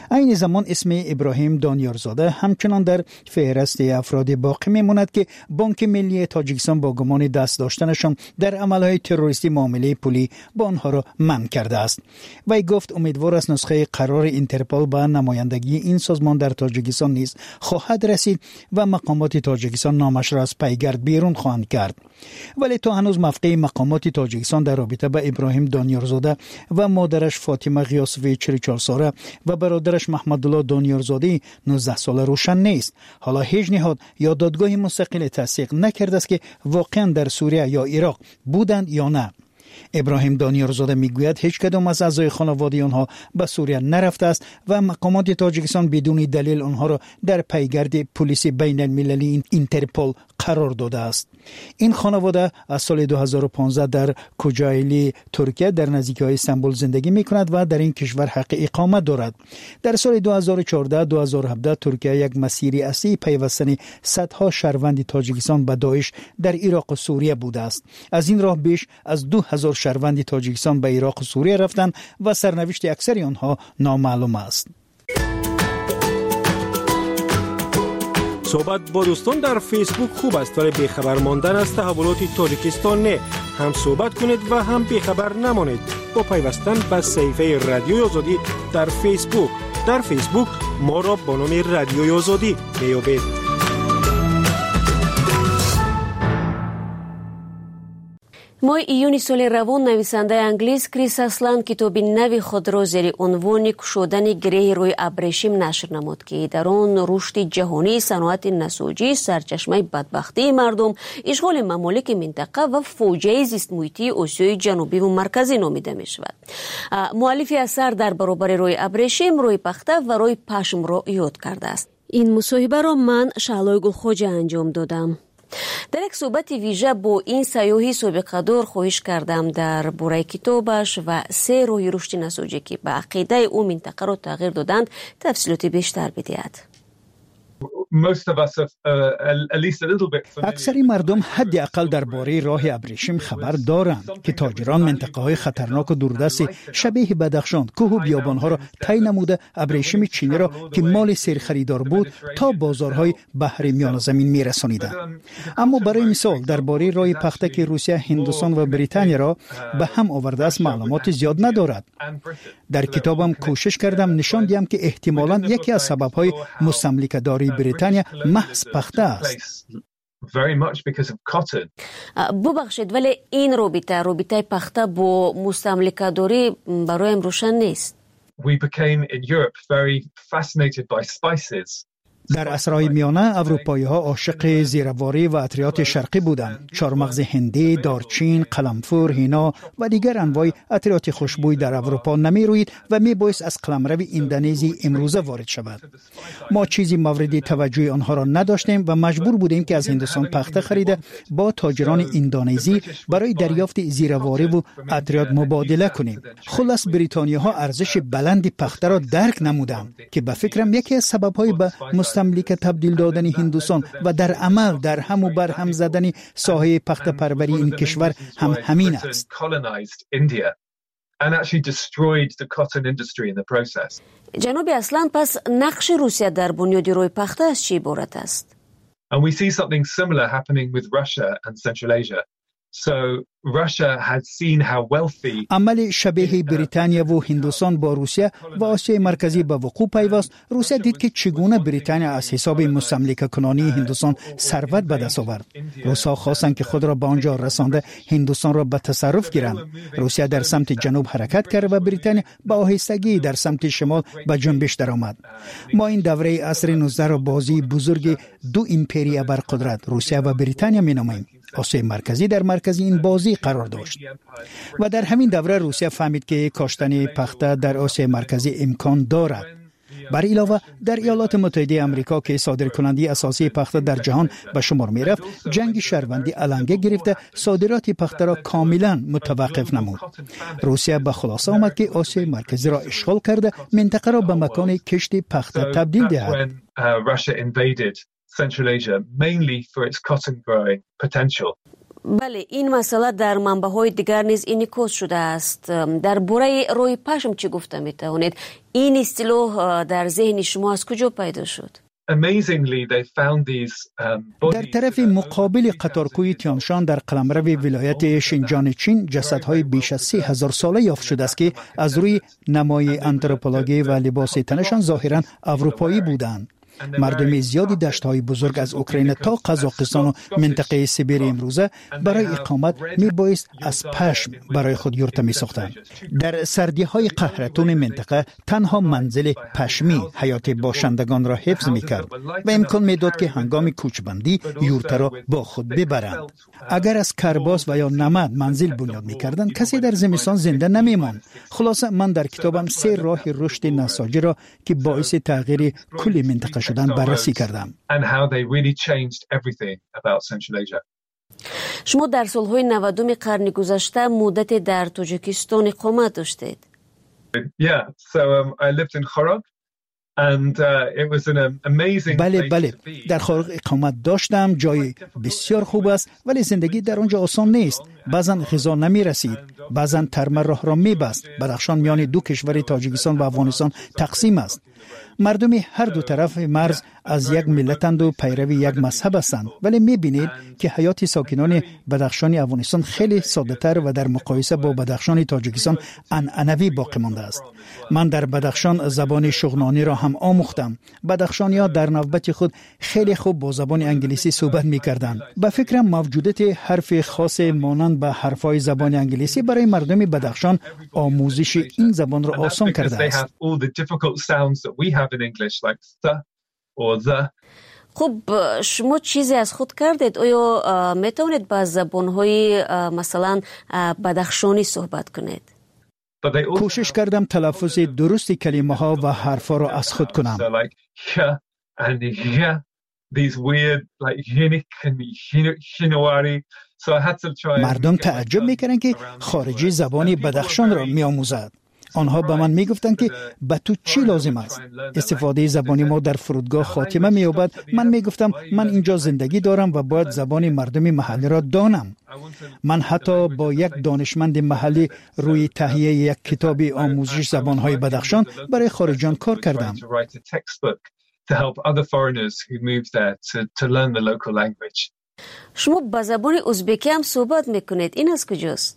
این زمان اسم ابراهیم دانیارزاده همچنان در فهرست افراد باقی میماند که بانک ملی تاجیکستان با گمان دست داشتنشان در عملهای تروریستی معامله پولی با آنها را منع کرده است. وی گفت امیدوار است نسخه قرار اینترپول به نمایندگی این سازمان در تاجیکستان نیز خواهد رسید و مقامات تاجیکستان نامش را از پیگرد بیرون خواهند کرد. ولی تا هنوز موقع مقامات تاجیکستان در رابطه با ابراهیم دانیارزاده و مادرش فاطمه غیاسوی چهل و چهار ساله و برادرش محمدالله دانیارزاده نوزده ساله روشن نیست. حالا هیچ نهاد یا دادگاه مستقل تصدیق نکرده است که واقعا در سوریه یا عراق بودند یا نه. ابراهیم دانیارزاده میگوید هیچ کدام از اعضای خانواده آنها به سوریه نرفته است و مقامات تاجیکستان بدون دلیل آنها را در پیگرد پلیس بین المللی اینترپول قرار داده است. این خانواده از سال دو هزار و پانزده در کوجایلی ترکیه در نزدیکی استانبول زندگی میکند و در این کشور حق اقامت دارد. در سال دو هزار و چهارده دو هزار و هفده ترکیه یک مسیر اصلی پیوستن صدها شهروند تاجیکستان به داعش در عراق و سوریه بوده است. از این راه بیش از دو هزار شهروند تاجیکستان به عراق و سوریه رفتند و سرنوشت اکثر آنها نامعلوم است. صحبت با دوستان در فیسبوک خوب است ولی بیخبر ماندن از تحولات تاجیکستان نه. هم صحبت کنید و هم بیخبر نمانید با پیوستن به صفحه رادیوی آزادی در فیسبوک. در فیسبوک ما را با نام رادیوی آزادی میابید. ماه ایون سال روان نویسنده انگلیس کریس اسلن کتابی نوی خود را زیر عنوان کشودن گره روی ابریشم نشر نمود که در آن رشد جهانی صنعت نساجی سرچشمه بدبختی مردم، اشغال ممالک منطقه و فوجه زیست محیطی آسیای جنوبی و مرکزی نامیده می شود. مؤلف اثر در برابر روی ابریشم، روی پخته و روی پشم را یاد کرده است. این مصاحبه را من شعلای گلخوجه انجام دادم. در یک صحبت ویژه با این سیاحی سابقه دار خواهش کردم در باره کتابش و سه راه رشد نساجی که به عقیده او منطقه را تغییر دادند تفصیلات بیشتر بدهد. اکثر مردم حداقل درباره راه ابریشم خبر دارند که تاجران منطقه های خطرناک و دوردست شبیه بدخشان، کوه و بیابان ها را طی نموده ابریشم چینی را که مال سرخریدار بود تا بازارهای بحر میان زمین می رسانیدند. اما برای مثال درباره راه پخته که روسیه، هندوستان و بریتانیا را به هم آورده است معلومات زیاد ندارد. در کتابم کوشش کردم نشان دهم که احتمالاً یکی از سبب‌های مستملکه‌داری بریتانیا محض پخته است. ببخشید ولی این رابطه رابطه پخته با مستملکه‌داری برایم روشن نیست. We became in Europe very fascinated by spices. در عصرهای میانه اروپایی ها عاشق زیرواری و عطریات شرقی بودند. چارمغز هندی، دارچین، قلمفور، هینا و دیگر انواع عطریات خوشبوی در اروپا نمی روید و می باعث از قلمرو اندونزی امروزه وارد شود. ما چیزی مورد توجه آنها را نداشتیم و مجبور بودیم که از هندوستان پخته خریده با تاجران اندونزی برای دریافت زیرواری و عطریات مبادله کنیم. خلاص بریتانیا ها ارزش بلند پخته را درک نمودند که به فکرم یکی از سبب‌های به مستملک تبدیل دادن هندوستان و در عمل در هم و بر هم زدن ساحه پخته پروری این کشور هم همین است. جناب اصلان پس نقش روسیه در بنیاد روی پخته از چی عبارت است؟ And we see something similar happening with Russia and Central Asia. So Russia had seen how wealthy عمل شبیه بریتانیا و هندوستان با روسیه و آسیای مرکزی به وقوع پیوست. روسیه دید که چگونه بریتانیا از حساب مستملکه کنانی هندوستان ثروت به دست آورد. روس‌ها خواستند که خود را به آنجا رسانده هندوستان را به تصرف گیرند. روسیه در سمت جنوب حرکت کرد و بریتانیا با آهستگی در سمت شمال به جنبش درآمد. ما این دوره عصر نوزده را بازی بزرگ دو امپری ابرقدرت روسیه و بریتانیا می‌نامیم. آسیای مرکزی در مرکز این بازی قرار داشت و در همین دوره روسیه فهمید که کاشتن پخته در آسیای مرکزی امکان دارد. بر علاوه در ایالات متحده آمریکا که صادرکننده اساسی پخته در جهان به شمار می رفت، جنگ شهروندی علنگه گرفته صادرات پخته را کاملا متوقف نمود. روسیه به خلاصه آمد که آسیای مرکزی را اشغال کرده منطقه را به مکان کشت پخته تبدیل دهد. Central Asia mainly for its cotton growing potential. بله، این مسئله در منبع‌های دیگر نیز انعکاس شده است. در باره روی پشم چی گفته میتوانید؟ این اصطلاح در ذهن شما از کجا پیدا شد؟ در طرف مقابل قطارکوی تیانشان در قلمرو ولایت شینجان چین جسدهای بیش از سی هزار ساله یافت شده است که از روی نمای آنتروپولوژی و لباس تنشان ظاهراً اروپایی بودند. مردم زیادی دشت‌های بزرگ از اوکراین تا قزاقستان و منطقه سیبری امروزه برای اقامت میبایست از پشم برای خود یورت می‌ساختند. در سردی‌های قهرتون منطقه تنها منزل پشمی حیات باشندگان را حفظ می‌کرد و امکان میداد که هنگام کوچبندی یورت را با خود ببرند. اگر از کرباس و یا نمد منزل بنیاد می‌کردند کسی در زمستان زنده نمی‌ماند. خلاصه من در کتابم سه راه رشد نساجی را که باعث تغییر کل منطقه شدن بررسی کردم. شما در سالهای نودم قرن گذشته مدت در تاجیکستان اقامت داشتید. بله بله در خارق اقامت داشتم. جای بسیار خوب است ولی زندگی در آنجا آسان نیست. بعضا غذا نمی رسید، بعضا ترمه راه را می بست. بدخشان میان دو کشور تاجیکستان و افغانستان تقسیم است. مردم هر دو طرف مرز از یک ملتند و پیروی یک مذهب هستند، ولی می‌بینید که حیات ساکنان بدخشان افغانستان خیلی ساده‌تر و در مقایسه با بدخشان تاجیکستان عنعنوی باقی مانده است. من در بدخشان زبان شغنانی را هم آموختم. بدخشانی‌ها در نوبت خود خیلی خوب با زبان انگلیسی صحبت می‌کردند. به فکرم موجودیت حرف خاص مانند به حرف‌های زبان انگلیسی برای مردم بدخشان آموزش این زبان را آسان کرده است. خب شما چیزی از خود کردید؟ آیا میتونید با زبان‌های مثلا بدخشانی صحبت کنید؟ کوشش کردم تلفظ درست کلمه ها و حرفا را از خود کنم. مردم تعجب میکنن که خارجی زبان بدخشان را میآموزد. آنها به من میگفتند که به تو چی لازم است؟ استفاده زبانی ما در فرودگاه خاتمه مییابد. من میگفتم من اینجا زندگی دارم و باید زبان مردم محلی را دانم. من حتی با یک دانشمند محلی روی تهیه یک کتاب آموزش زبانهای بدخشان برای خارجیان کار کردم. شما با زبان ازبکی هم صحبت میکنید، این از کجاست؟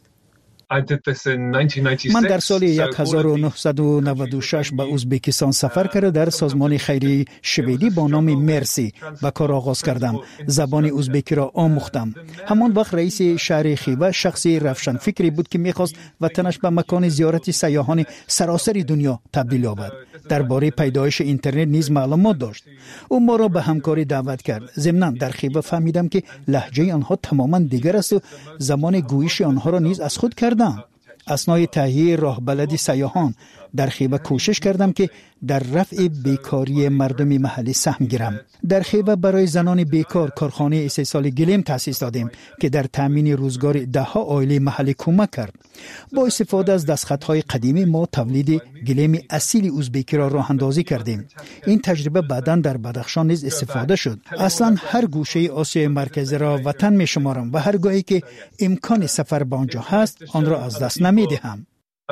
من در سال هزار و نهصد و نود و شش به ازبکستان سفر کرده در سازمان خیریه شویدی با نام مرسی به کار آغاز کردم. زبان ازبکی را آموختم. همان وقت رئیس شهر خیوه شخصی روشن فکری بود که میخواست وطنش به مکان زیارت سیاحان سراسر دنیا تبدیل یابد. درباره پیدایش اینترنت نیز معلومات داشت. او ما را به همکاری دعوت کرد. ضمناً در خیوه فهمیدم که لهجه آنها تماما دیگر است و زمان گویش آنها را نیز از خود کردم. اثنای تهیه راهبلدی سیاحان در خیوه کوشش کردم که در رفع بیکاری مردم محلی سهم گیرم. در خیوه برای زنان بیکار کارخانه استحصال گلیم تأسیس دادیم که در تامین روزگار ده ها عائله محلی کمک کرد. با استفاده از دستخطهای قدیمی ما تولید گلیم اصیل ازبکی را راه اندازی کردیم. این تجربه بعداً در بدخشان نیز استفاده شد. اصلا هر گوشه آسیای مرکزی را وطن می شمارم و هر گاهی که امکان سفر به آنجا هست آن را از دست نمی دهم.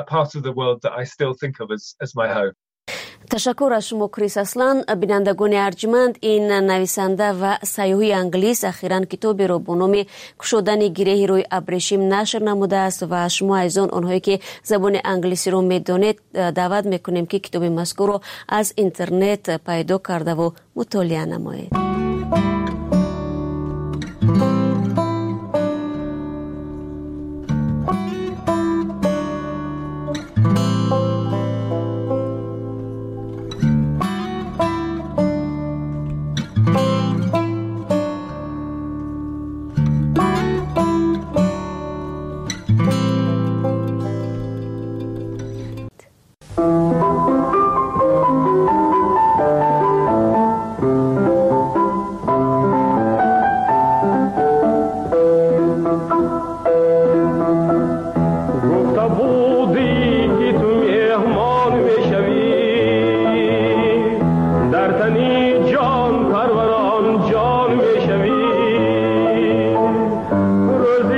تشکر از شما کریس اسلان. بینندگان ارجمند، این نویسنده و سیاحی انگلیس اخیراً کتابی را با نام گشودن گره روی ابریشم نشر نموده است و شما عزیزان آنهایی که زبان انگلیسی را میدانید دعوت میکنیم که کتاب مذکور را از اینترنت پیدا کرده و مطالعه نمایید. جان پروران جان میشوی روزی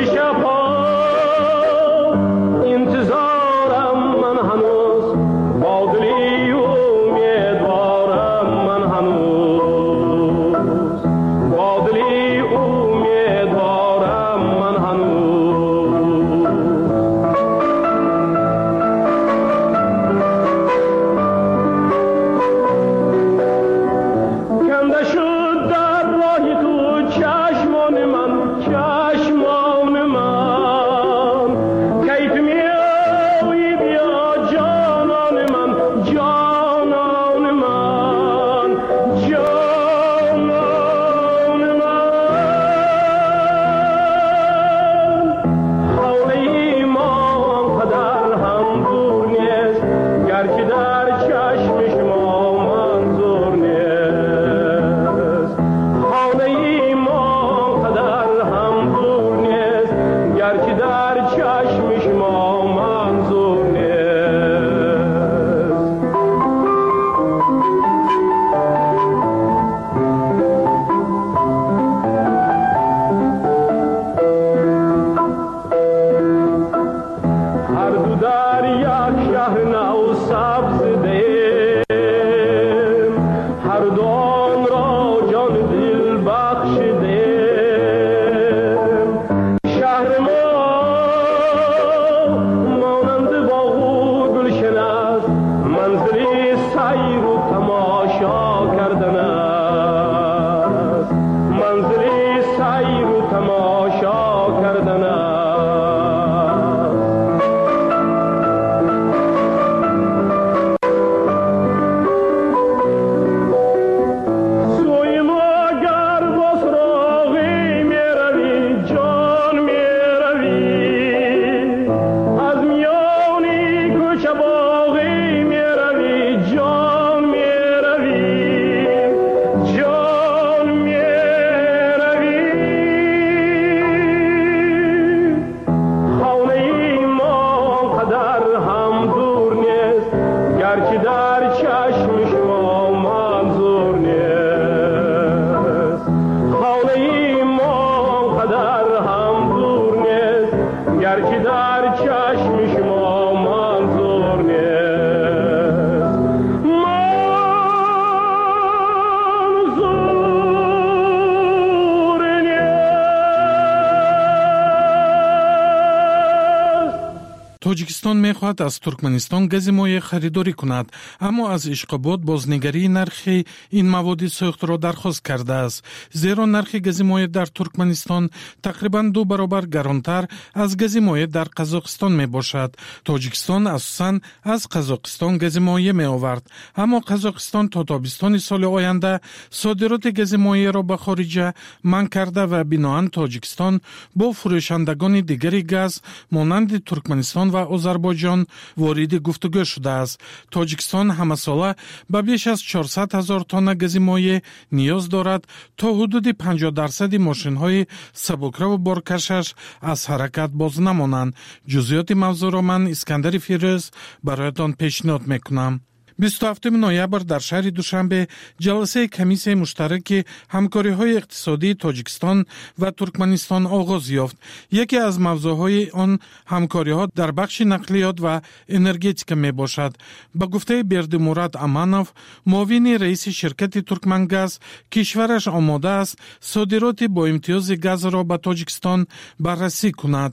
тоҷикистон мехоҳад аз туркманистон гази моеъ харидорӣ кунад, аммо аз ишқобод бознигарии нархи ин маводи сӯхтро дархост кардааст, зеро нархи гази моеъ дар Туркманистон тақрибан ду баробар гаронтар аз гази моеъ дар Қазоқистон мебошад. Тоҷикистон асосан аз Қазоқистон гази моеъ меовард, аммо Қазоқистон то тобистони соли оянда содироти гази моеъро ба хориҷа манъ карда ва биноан Тоҷикистон бо фурӯшандагони дигари газ монанди Туркманистон ва Озарбойҷон вориди гуфтугӯ шудааст. Тоҷикистон ҳамасола ба беш аз чорсад ҳазор тонна гази моеъ ниёз дорад, то ҳудуди панҷоҳ дарсади мошинҳои сабукраву боркашаш аз ҳаракат боз намонанд. ҷузъиёти мавзӯъро ман Искандари Фирӯз бароятон пешниҳод мекунам. бисту ҳафтуми ноябр дар шаҳри Душанбе ҷаласаи комиссияи муштараки ҳамкориҳои иқтисодии Тоҷикистон ва Туркманистон оғоз ёфт. Яке аз мавзӯъҳои он ҳамкориҳо дар бахши нақлиёт ва энергетика мебошад. Ба гуфтаи Бердимурод Аманов, муовини раиси ширкати Туркмангаз, кишвараш омода аст содироти бо имтиёзи газро ба Тоҷикистон баррасӣ кунад.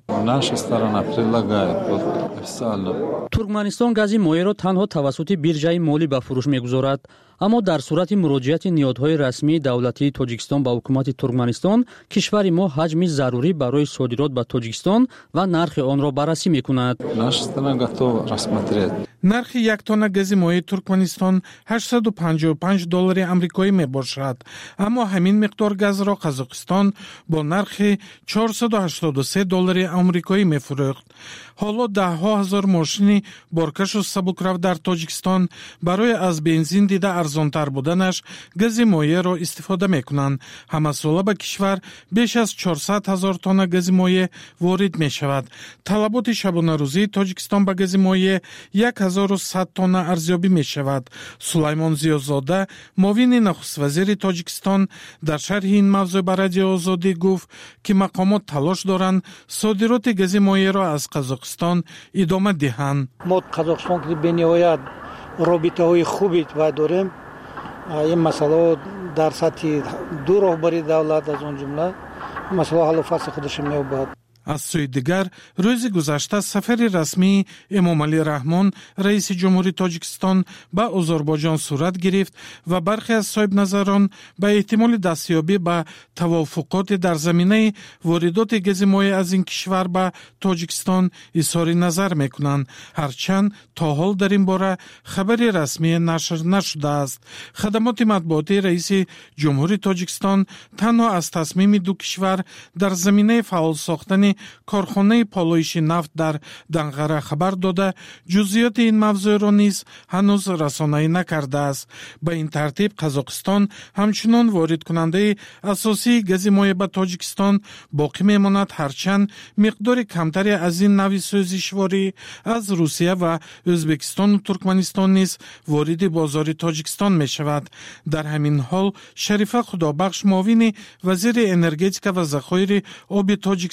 Туркманистон гази моеъро танҳо тавассути бирҷаи молӣ ба фурӯш мегузорад, аммо дар сурати муроҷиати ниҳодҳои расмии давлатии Тоҷикистон ба ҳукумати Туркманистон, кишвари мо ҳаҷми зарурӣ барои содирот ба Тоҷикистон ва нархи онро баррасӣ мекунад. нархи як тонна гази моеъи Туркманистон ҳаштсаду панҷоҳ и панҷ доллари амрикоӣ мебошад, аммо ҳамин миқдор газро Қазоқистон бо нархи чорсаду ҳаштоду се доллари амрикоӣ мефурӯхт. ҳоло даҳҳо ҳазор мошини боркашу сабукрав дар Тоҷикистон барои аз бензин дида арзонтар буданаш гази моеъро истифода мекунанд. ҳамасола ба кишвар беш аз чорсад ҳазор тонна гази моеъ ворид мешавад. талаботи шабонарӯзии Тоҷикистон ба гази моеъ як ҳазору сад тонна арзёбӣ мешавад. Сулаймон Зиёзода, муовини нахуствазири Тоҷикистон, дар шарҳи ин мавзӯъ ба Радиои Озодӣ гуфт, ки мақомот талош доранд содироти гази моеъро аз Қазоқистон идома диҳанд. мо Қазоқистон ки бениҳоят робитаҳои хуби ва дорем. ин масъалаҳо дар сатҳи ду роҳбари давлат аз он ҷумла масъалаҳо ҳаллу фасли худашро меёбад. аз сӯи дигар, рӯзи гузашта сафари расмии Эмомалӣ Раҳмон, раиси ҷумҳурии Тоҷикистон, ба Озарбойҷон сурат гирифт ва бархе аз соҳибназарон ба эҳтимоли дастёбӣ ба тавофуқоте дар заминаи воридоти гази моеъ аз ин кишвар ба Тоҷикистон изҳори назар мекунанд, ҳарчанд то ҳол дар ин бора хабари расмие нашр нашудааст. хадамоти матбуотии раиси ҷумҳурии Тоҷикистон танҳо аз тасмими ду кишвар дар заминаи фаъол сохтани корхонаи полоиши нафт дар Данғара хабар дода, ҷузъиёти ин мавзӯъро низ ҳанӯз расонаӣ накардааст. Ба ин тартиб Қазоқистон ҳамчунон воридкунандаи асосии гази моеъ ба Тоҷикистон боқӣ мемонад, ҳарчанд миқдори камтаре аз ин нави сӯзишворӣ аз Русия ва Ӯзбекистону Туркманистон низ вориди бозори Тоҷикистон мешавад. дар ҳамин ҳол Шарифа Худобахш, муовини вазири энергетика ва захоири оби Тоҷикистон,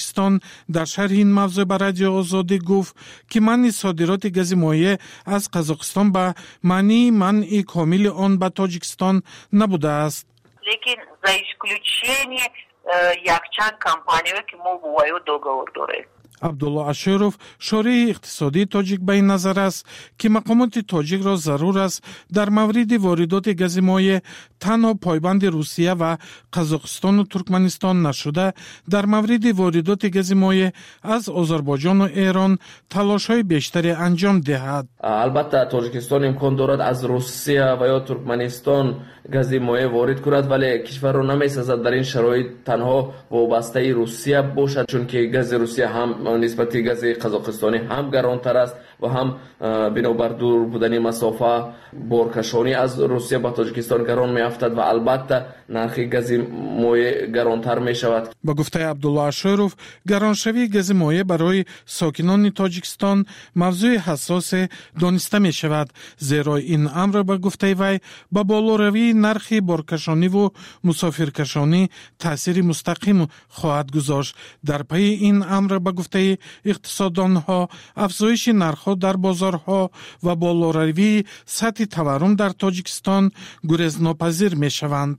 در شرح این موضوع به رادیو آزادی گفت که منع صادرات گاز مایع از قزاقستان به معنی منع کامل آن به تاجیکستان نبوده است. لیکن за исключение یک چند کمپانی‌ها که ما باید договор داریم. عبدالله اشرف شارح اقتصادی تاجیک به این نظر است که مقامات تاجیک را ضرور است در مورد واردات گاز مایع تنها پایبند روسیه و قزاقستان و ترکمنستان نشده در مورد واردات گاز مایع از آذربایجان و ایران تلاش‌های بیشتری انجام دهد. البته تاجیکستان امکان دارد از روسیه و یا ترکمنستان گاز مایع وارد کند، ولی کشور را نمی‌سازد در این شرایط تنها وابسته روسیه باشد، چون که گاز روسیه هم نسبت گاز قزاقستانی هم گرانتر است و هم بنابر دور بودن مسافه بارکشانی از روسیه به تاجیکستان گران میافتد و البته نرخ گاز مایع گرانتر می شود. با گفته عبدالله اشرف گرانشوی گاز مایع برای ساکنان تاجیکستان موضوع حساس دانسته می شود، زیرا این امر با گفته وی با بالاروی نرخ بارکشانی و مسافرکشانی تاثیر مستقیم خواهد گذاشت. در پی این امر با گفته اقتصاددان ها افزایش نرخ‌ها در بازارها و بالاروی سطح تورم در تاجیکستان گریزناپذیر می شوند.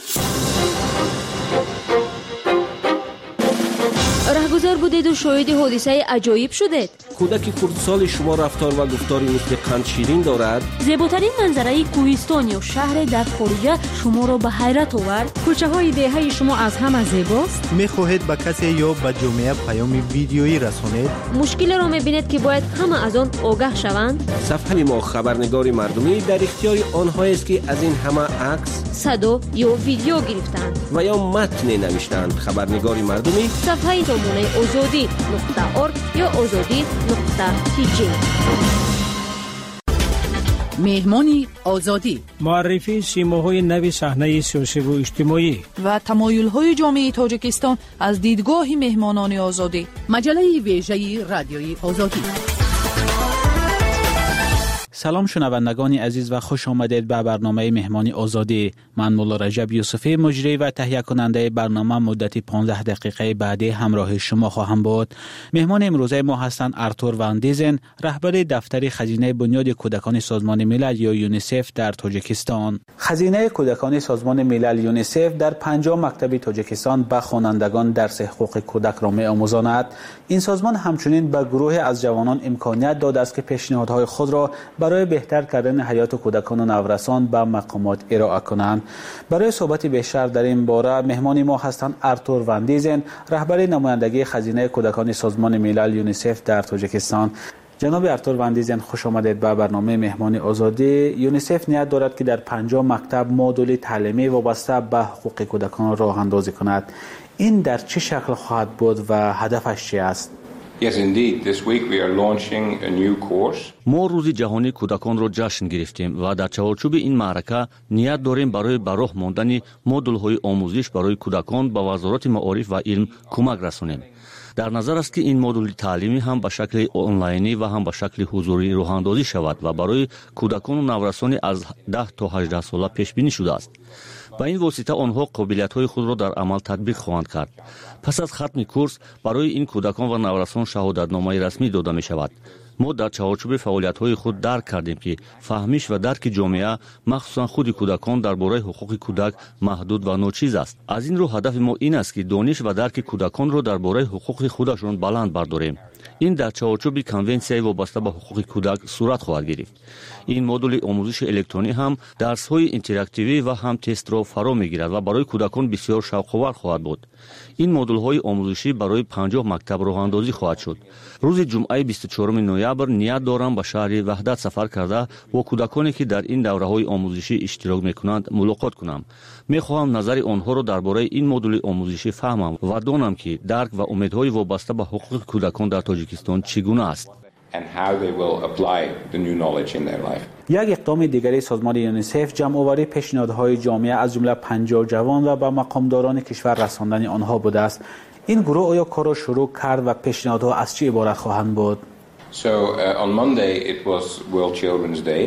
رهگذر بودید و شاهد حادثه عجایب شدید. کودک خردسال شما رفتار و گفتاری مثل قند شیرین دارد. زیباترین منظره کوهستان یا شهر در خارج شما را به حیرت آورد. کوچه های دهه شما از همه زیباست. میخواهید به کسی یا به جامعه پیام ویدیویی رسانید. مشکل را میبینید که باید همه از آن آگاه شوند. صفحه ما خبرنگار مردمی در اختیار آنهایی است که از این همه عکس، صدا یا ویدیو گرفتند و یا متن نوشتند. خبرنگار مردمی صفحه سامانه آزادی نقطه ارگ یا آزادی نقطه تی جی. مهمانی آزادی، معرفی سیماهای نو صحنه سیاسی و اجتماعی و تمایل‌های جامعه تاجیکستان از دیدگاه مهمانان آزادی. مجله ویژه رادیوی آزادی. سلام شنوندگان عزیز و خوش آمدید به برنامه مهمانی آزادی. من مولا رجب یوسفی مجری و تهیه کننده برنامه مدتی پانزده دقیقه بعدی همراه شما خواهم بود. مهمان امروزه ما هستند آرتور وان دیزن، رهبر دفتر خزینه بنیاد کودکان سازمان ملل یا یونیسف در تاجیکستان. خزینه کودکان سازمان ملل یونیسف در پنجاه مکتب تاجیکستان به خوانندگان درس حقوق کودک را می‌آموزاند. این سازمان همچنین به گروه از جوانان امکانیت داده است که پیشنهادهای خود را برای بهتر کردن حیات کودکان و نورسان به مقامات ارائه کنند. برای صحبت بیشتر در این باره مهمان ما هستند آرتور وان دیزن، رهبر نمایندگی خزینه کودکان سازمان ملل یونیسف در تاجیکستان. جناب آرتور وان دیزن، خوش آمدید به برنامه مهمانی آزادی. یونیسف نیت دارد که در پنجاه مکتب مدل تعلیمی وابسته به حقوق کودکان راه اندازی کند. این در چه شکل خواهد بود و هدفش چی است؟ Yes, indeed. This week we are launching a new course. ما روز جهانی کودکان را جشن گرفتیم و در چارچوب این معرکه نیت داریم برای به راه ماندن مدل‌های آموزش برای کودکان به وزارت معارف و علم کمک رسانیم. در نظر است که این مدل تعلیمی هم به شکل آنلاینی و هم به شکل حضوری راه اندازی شود و برای کودکان و نورسان از ده تا هجده ساله پیش بینی شده است. با این واسطه آنها قابلیت‌های خود را در عمل تطبیق خواهند کرد. پس از ختم کورس برای این کودکان و نورسان شهادتنامه رسمی داده می شود. ما در چارچوب فعالیت‌های خود درک کردیم که فهمیش و درک جامعه مخصوصا خود کودکان درباره حقوق کودک محدود و ناچیز است. از این رو هدف ما این است که دانش و درک کودکان را درباره حقوق خودشان بلند برداریم. این در چارچوب کنونسیای وابسته به حقوق کودک صورت خواهد گرفت. این مدل آموزش الکترونی هم درس‌های اینتراکتیوی و هم تست را فرا می‌گیرد و برای کودکان بسیار شوق‌آور خواهد بود. این مدل‌های آموزشی برای پنجاه مکتب راه اندازی خواهد شد. روز جمعه بیست و چهارم نوامبر نیت دارم به شهر وحدت سفر کرده با کودکانی که در این دوره‌های آموزشی اشتراک می‌کنند ملاقات کنم. می‌خواهم نظر آنها را درباره این مدل آموزشی فهمم و دانم که درک و امیدهای وابسته به حقوق کودکان در تاجیکستان چگونه است. And how they will apply the new knowledge in their life. یک اقدام دیگری سازمان یونیسف جمع‌آوری پیشنهادهای جامعه از جمله پنجاه جوان و به مقامداران کشور رساندن آنها بوده است. این گروه آیا کار را شروع کرد و پیشنهادها از چه عبارت خواهند بود؟ So uh, on Monday it was World Children's Day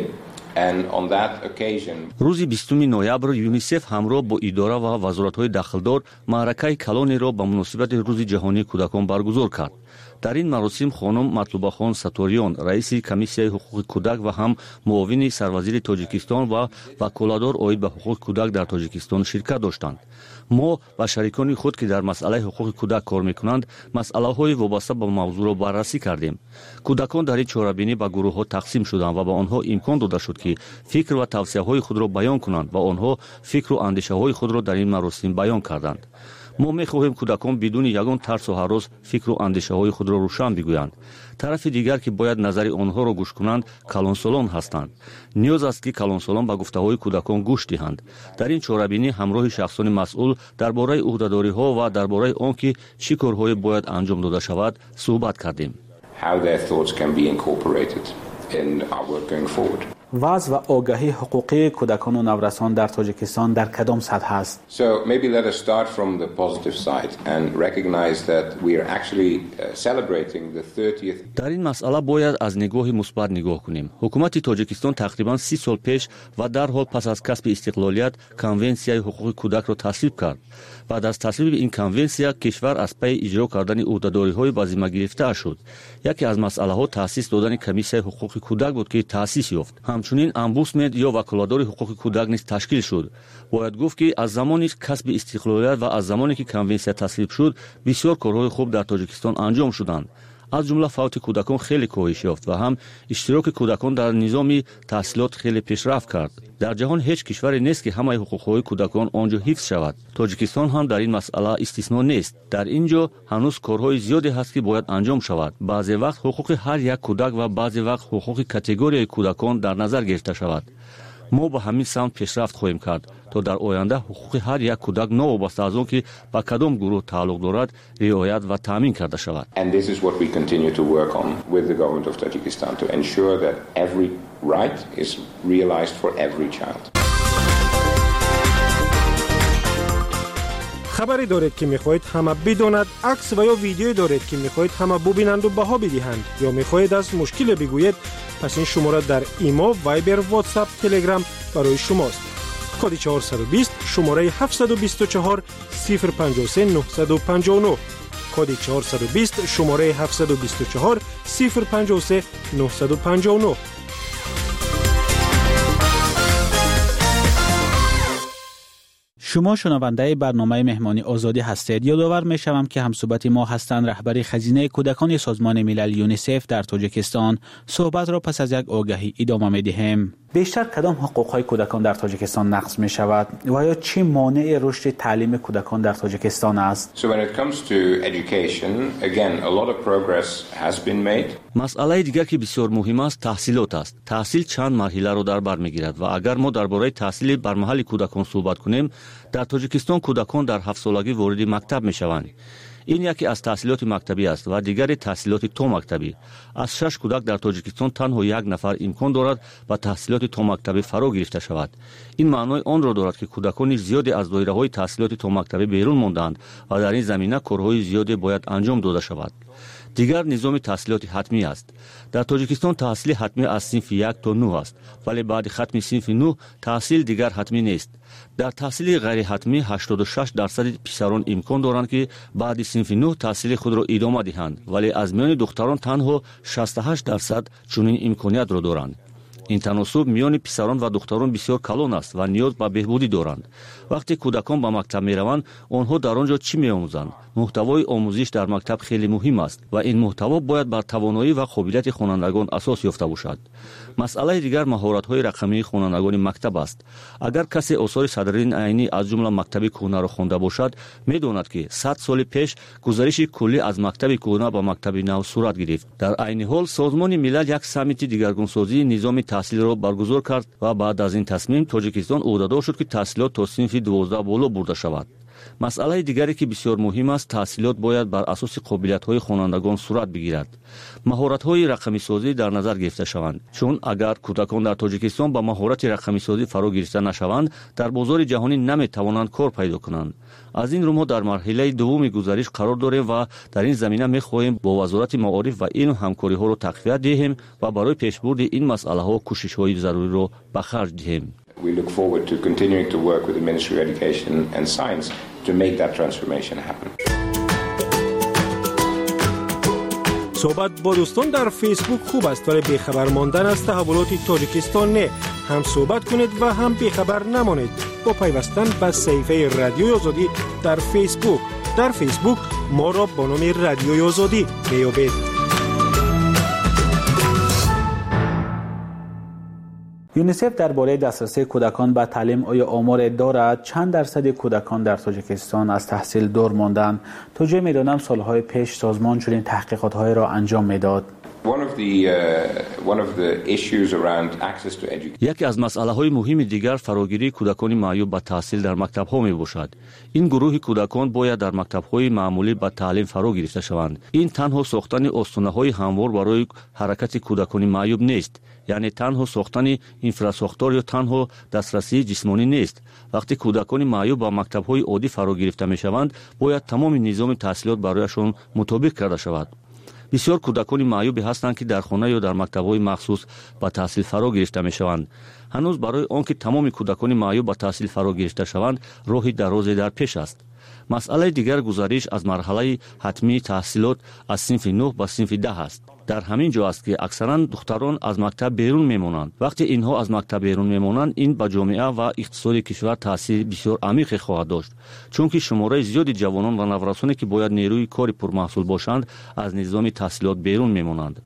And on that occasion, روز بیستم نوامبر یونیسف همراه با اداره و وزارت‌های داخلدار معرکه کلانی را به مناسبت روز جهانی کودکان برگزار کرد. در این مراسم خانم مطلوبه خان ساتوریان رئیس کمیسیای حقوق کودک و هم معاون سروزیر تاجیکستان و وکالتدار عاید به حقوق کودک در تاجیکستان شرکت داشتند. ما و شریکان خود که در مسئله حقوق کودک کار میکنند مسئله‌های وابسته به موضوع را بررسی کردیم. کودکان در این چهاربینی به گروه‌ها تقسیم شدند و به آنها امکان داده شد که فکر و توصیه‌های خود را بیان کنند و آنها فکر و اندیشه‌های خود را در این مراسم بیان کردند. ما می‌خواهیم کودکان بدون یگان ترس و هراس فکر و اندیشه‌های خود را روشن بگویند. طرف دیگر که باید نظر آنها را گوش کنند کلانسالان هستند. نیاز است که کلانسالان به گفته‌های کودکان گوش دهند. در این چهاربینی همراه شخصان مسئول درباره عهده‌داری‌ها و درباره آنکه چه کارهایی باید انجام داده شود صحبت کردیم. how their thoughts can be incorporated in our work going forward. وضع و آگاهی حقوقی کودکان و نورسان در تاجیکستان در کدام سطح است؟ So maybe let us start from the positive side and recognize that we are actually uh, celebrating the thirtieth. در این مسئله باید از نگاه مثبت نگاه کنیم. حکومت تاجیکستان تقریباً سی سال پیش و در حال پس از کسب استقلالیت کنونسیای حقوق کودک را تصویب کرد. بعد از تصویب این کنونسیا کشور از پی اجرا کردن عهده‌داری‌های به ذمه گرفته شد. یکی از مسئله‌ها تأسیس دادن کمیسیای حقوق کودک بود که تأسیس یافت. همچنین امبوسمن یا وکالتدار حقوق کودک نیز تشکیل شد. باید گفت که از زمانی کسب استقلالیت و از زمانی که کنونسیا تصویب شد بسیار کارهای خوب در تاجیکستان انجام شدند. از جمله فوت کودکان خیلی کاهش یافت و هم اشتراک کودکان در نظام تحصیلات خیلی پیشرفت کرد. در جهان هیچ کشوری نیست که همه حقوق‌های کودکان آنجا حفظ شود. تاجیکستان هم در این مسئله استثنا نیست. در اینجا هنوز کارهای زیادی هست که باید انجام شود. بعضی وقت حقوق هر یک کودک و بعضی وقت حقوق کاتگوری کودکان در نظر گرفته شود. ما با همین سمت پیشرفت خواهیم کرد تا در آینده حقوق هر یک کودک نوابسته از آن که به کدام گروه تعلق دارد رعایت و تامین کرده شود. And this is what we continue to work on with the government of Tajikistan to ensure that every right is realized for every child. خبری دارید که میخواهید همه بداند، عکس و یا ویدیویی دارید که میخواهید همه ببینند و بها بدهند یا میخواهید از مشکل بگویید، پس این شماره در ایما، وایبر، واتساپ، تلگرام برای شماست. کد چهارصد و بیست شماره هفتصد و بیست و چهار صفر پنجاه و سه نهصد و پنجاه و نه. کد چهارصد و بیست شماره هفتصد و بیست و چهار صفر پنجاه و سه نهصد و پنجاه و نه. شما شنونده برنامه مهمانی آزادی هستید. یادآور می‌شوم که همصحبت ما هستند رهبر خزینه کودکان سازمان ملل یونیسف در تاجیکستان. صحبت را پس از یک آگهی ادامه می‌دهیم. بیشتر کدام حقوق‌های کودکان در تاجیکستان نقض می‌شود و یا چه مانع رشد تعلیم کودکان در تاجیکستان است؟ So when it comes to education, again, a lot of progress has been made. مسئله دیگر که بسیار مهم است تحصیلات است. تحصیل چند مرحله را در بر می‌گیرد و اگر ما درباره تحصیل بر محل کودکان صحبت کنیم، در تاجیکستان کودکان در هفت سالگی وارد مکتب می‌شوند. این یکی از تحصیلات مکتبی است و دیگری تحصیلات تا مکتبی. از شش کودک در تاجیکستان تنها یک نفر امکان دارد و تحصیلات تا مکتبی فرا گرفته شود. این معنای آن را دارد که کودکان زیادی از دایره‌های تحصیلات تا مکتبی بیرون ماندند و در این زمینه کارهای زیادی باید انجام داده شود. دیگر نظام تحصیلات حتمی است. در تاجیکستان تحصیل حتمی از صنف یک تا نه است، ولی بعد ختم صنف نه تحصیل دیگر حتمی نیست. در تحصیل غیر حتمی هشتاد و شش درصد پسران امکان دارند که بعد صنف نه تحصیل خود را ادامه دهند، ولی از میان دختران تنها شصت و هشت درصد چنین امکانیت را دارند. این تناسب میان پسران و دختران بسیار کلان است و نیاز به بهبودی دارند. وقتی کودکان به مکتب میروند آنها در آنجا چی میآموزند؟ محتوای آموزش در مکتب خیلی مهم است و این محتوا باید بر توانایی و قابلیت خوانندگان اساس یافته باشد. مسئله دیگر مهارت‌های رقمی خوانندگان مکتب است. اگر کسی آثار صدرالدین عینی از جمله مکتب کهنه را خوانده باشد میداند که صد سال پیش گزارش کلی از مکتب کهنه به مکتب نو صورت گرفت. در عین حال سازمان ملل یک سمیت دیگرگونسازی نظام تحصیل را برگزار کرد و بعد از این تصمیم تاجیکستان عهده‌دار شد که تحصیلات تا صنف دوازده بالا برده شود. مسئله دیگری که بسیار مهم است، تحصیلات باید بر اساس قابلیت‌های خوانندگان صورت بگیرد. مهارت‌های رقمی‌سازی در نظر گرفته شوند، چون اگر کودکان در تاجیکستان با مهارت رقمی‌سازی فرا گرفته نشوند، در بازار جهانی نمی‌توانند کار پیدا کنند. از این رو ما در مرحله دوم گزارش قرار داریم و در این زمینه می‌خواهیم با وزارت معارف و علم همکاری‌ها را تقویت دهیم و برای پیشبرد این مسئله‌ها کوشش‌های ضروری را به خرج دهیم. We look forward to continuing to work with the Ministry of Education and Science to make that transformation happen. صحبت با دوستان در فیسبوک خوب است، ولی بیخبر ماندن از تحولات تاجیکستان نه. هم صحبت کنید و هم بیخبر نمانید با پیوستن به صفحه رادیوی آزادی در فیسبوک. در فیسبوک ما را با نام رادیوی آزادی بیابید. یونیسف درباره دسترسی کودکان به تعلیم آیا آمار دارد؟ چند درصد کودکان در تاجیکستان از تحصیل دور ماندند؟ تا جای میدانم سالهای پیش سازمان چنین تحقیقات‌های را انجام میداد. یکی از مسئله‌های مهم دیگر فراگیری کودکان معیوب به تحصیل در مکتب‌ها میباشد. این گروه کودکان باید در مکتب‌های معمولی به تعلیم فرا گرفته شوند. این تنها ساختن آستانه‌های هموار برای حرکت کودکان معیوب نیست، یعنی تنها ساختن اینفراساختار یا تنها دسترسی جسمانی نیست. وقتی کودکان معیوب با مکتب‌های عادی فرا گرفته می‌شوند، باید تمام نظام تحصیلات برایشان مطابق کرده شود. بسیار کودکان معیوبی هستند که در خانه یا در مکتب‌های مخصوص به تحصیل فرا گرفته می‌شوند. هنوز برای آنکه تمام کودکان معیوب به تحصیل فرا گرفته شوند، راهی درازی در پیش است. مسئله دیگر گزارش از مرحله حتمی تحصیلات از صنف نه به صنف ده است. در همین جا است که اکثرا دختران از مکتب بیرون میمانند. وقتی اینها از مکتب بیرون میمانند، این به جامعه و اقتصاد کشور تاثیر بسیار عمیق خواهد داشت، چون که شماره زیادی جوانان و نوجوانانی که باید نیروی کاری پرمحصول باشند از نظام تحصیلات بیرون میمانند.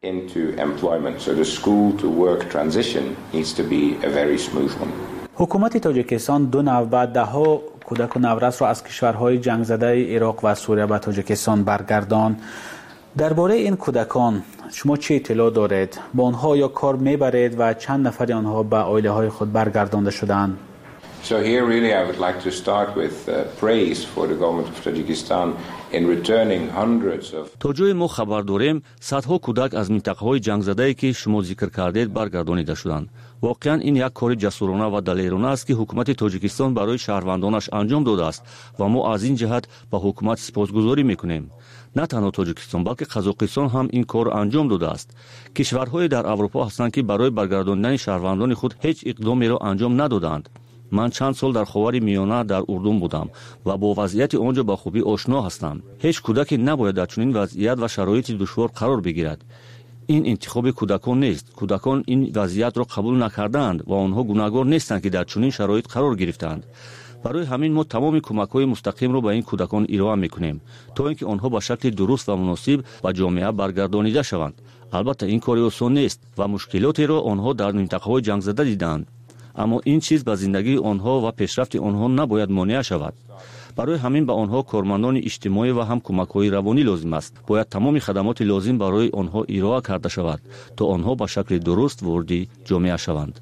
حکومت تاجیکستان دو نوع بعد ده ها کودک و نورس را از کشورهای جنگ زده عراق و سوریه به تاجیکستان برگردان. درباره این کودکان شما چه اطلاع دارید؟ با آنها یا کار میبرید و چند نفر آنها به عائله های خود برگردانده شدند؟ So here really I would like to start with uh, praise for the government of Tajikistan in returning hundreds of تا جای ما خبر داریم صدها کودک از منطقه‌های جنگ زده‌ای که شما ذکر کردید برگردانیده شدند. واقعا این یک کار جسورانه و دلیرانه است که حکومت تاجیکستان برای شهروندانش انجام داده است و ما از این جهت به حکومت سپاسگزاری میکنیم. نه تنها تاجیکستان بلکه قزاقستان هم این کار انجام داده است. کشورهای در اروپا هستند که برای برگرداندن شهروندان خود هیچ اقدامی را انجام ندادند. من چند سال در خاور میانه در اردن بودم و با وضعیت آنجا با خوبی آشنا هستم. هیچ کودکی نباید در چنین وضعیت و شرایط دشوار قرار بگیرد. این انتخاب کودکان نیست. کودکان این وضعیت را قبول نکردند و آنها گناهکار نیستند که در چنین شرایط قرار گرفتند. برای همین ما تمام کمک‌های مستقیم را به این کودکان ارائه می‌کنیم تا اینکه آنها به شکل درست و مناسب به جامعه برگردانیده شوند. البته این کار آسان نیست و مشکلاتی را آنها در منطقه‌های جنگ زده دیدند، اما این چیز به زندگی آنها و پیشرفت آنها نباید مانع شود. برای همین به آنها کارمندان اجتماعی و هم کمک‌های روانی لازم است. باید تمام خدمات لازم برای آنها ارائه کرده شود تا آنها به شکل درست وارد جامعه شوند.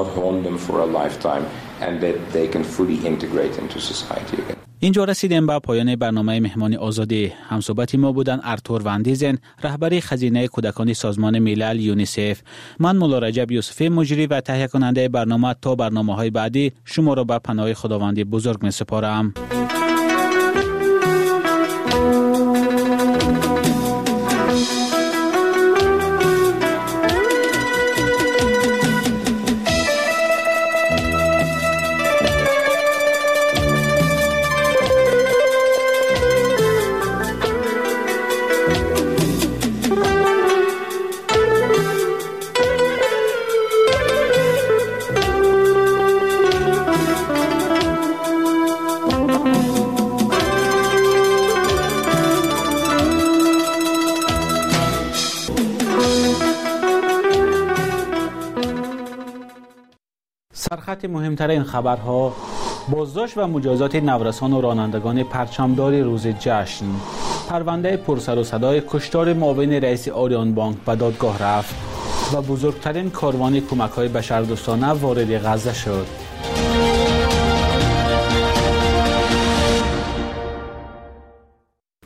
اینجا رسیدیم به پایان برنامه مهمان آزادی. همصحبت ما بودن ارتور وندیزن، رهبری خزینه کودکان سازمان ملل یونیسف. من مولا رجب یوسفی، مجری و تهیه کننده برنامه. تا برنامه‌های بعدی شما را به پناه خداوند بزرگ می‌سپارم. سرخط مهمترین خبرها: بازداشت و مجازات نورسان و رانندگان پرچمدار روز جشن. پرونده پرسر و صدای کشتار معاون رئیس آریان بانک به دادگاه رفت و بزرگترین کاروان کمک‌های بشردوستانه وارد غزه شد.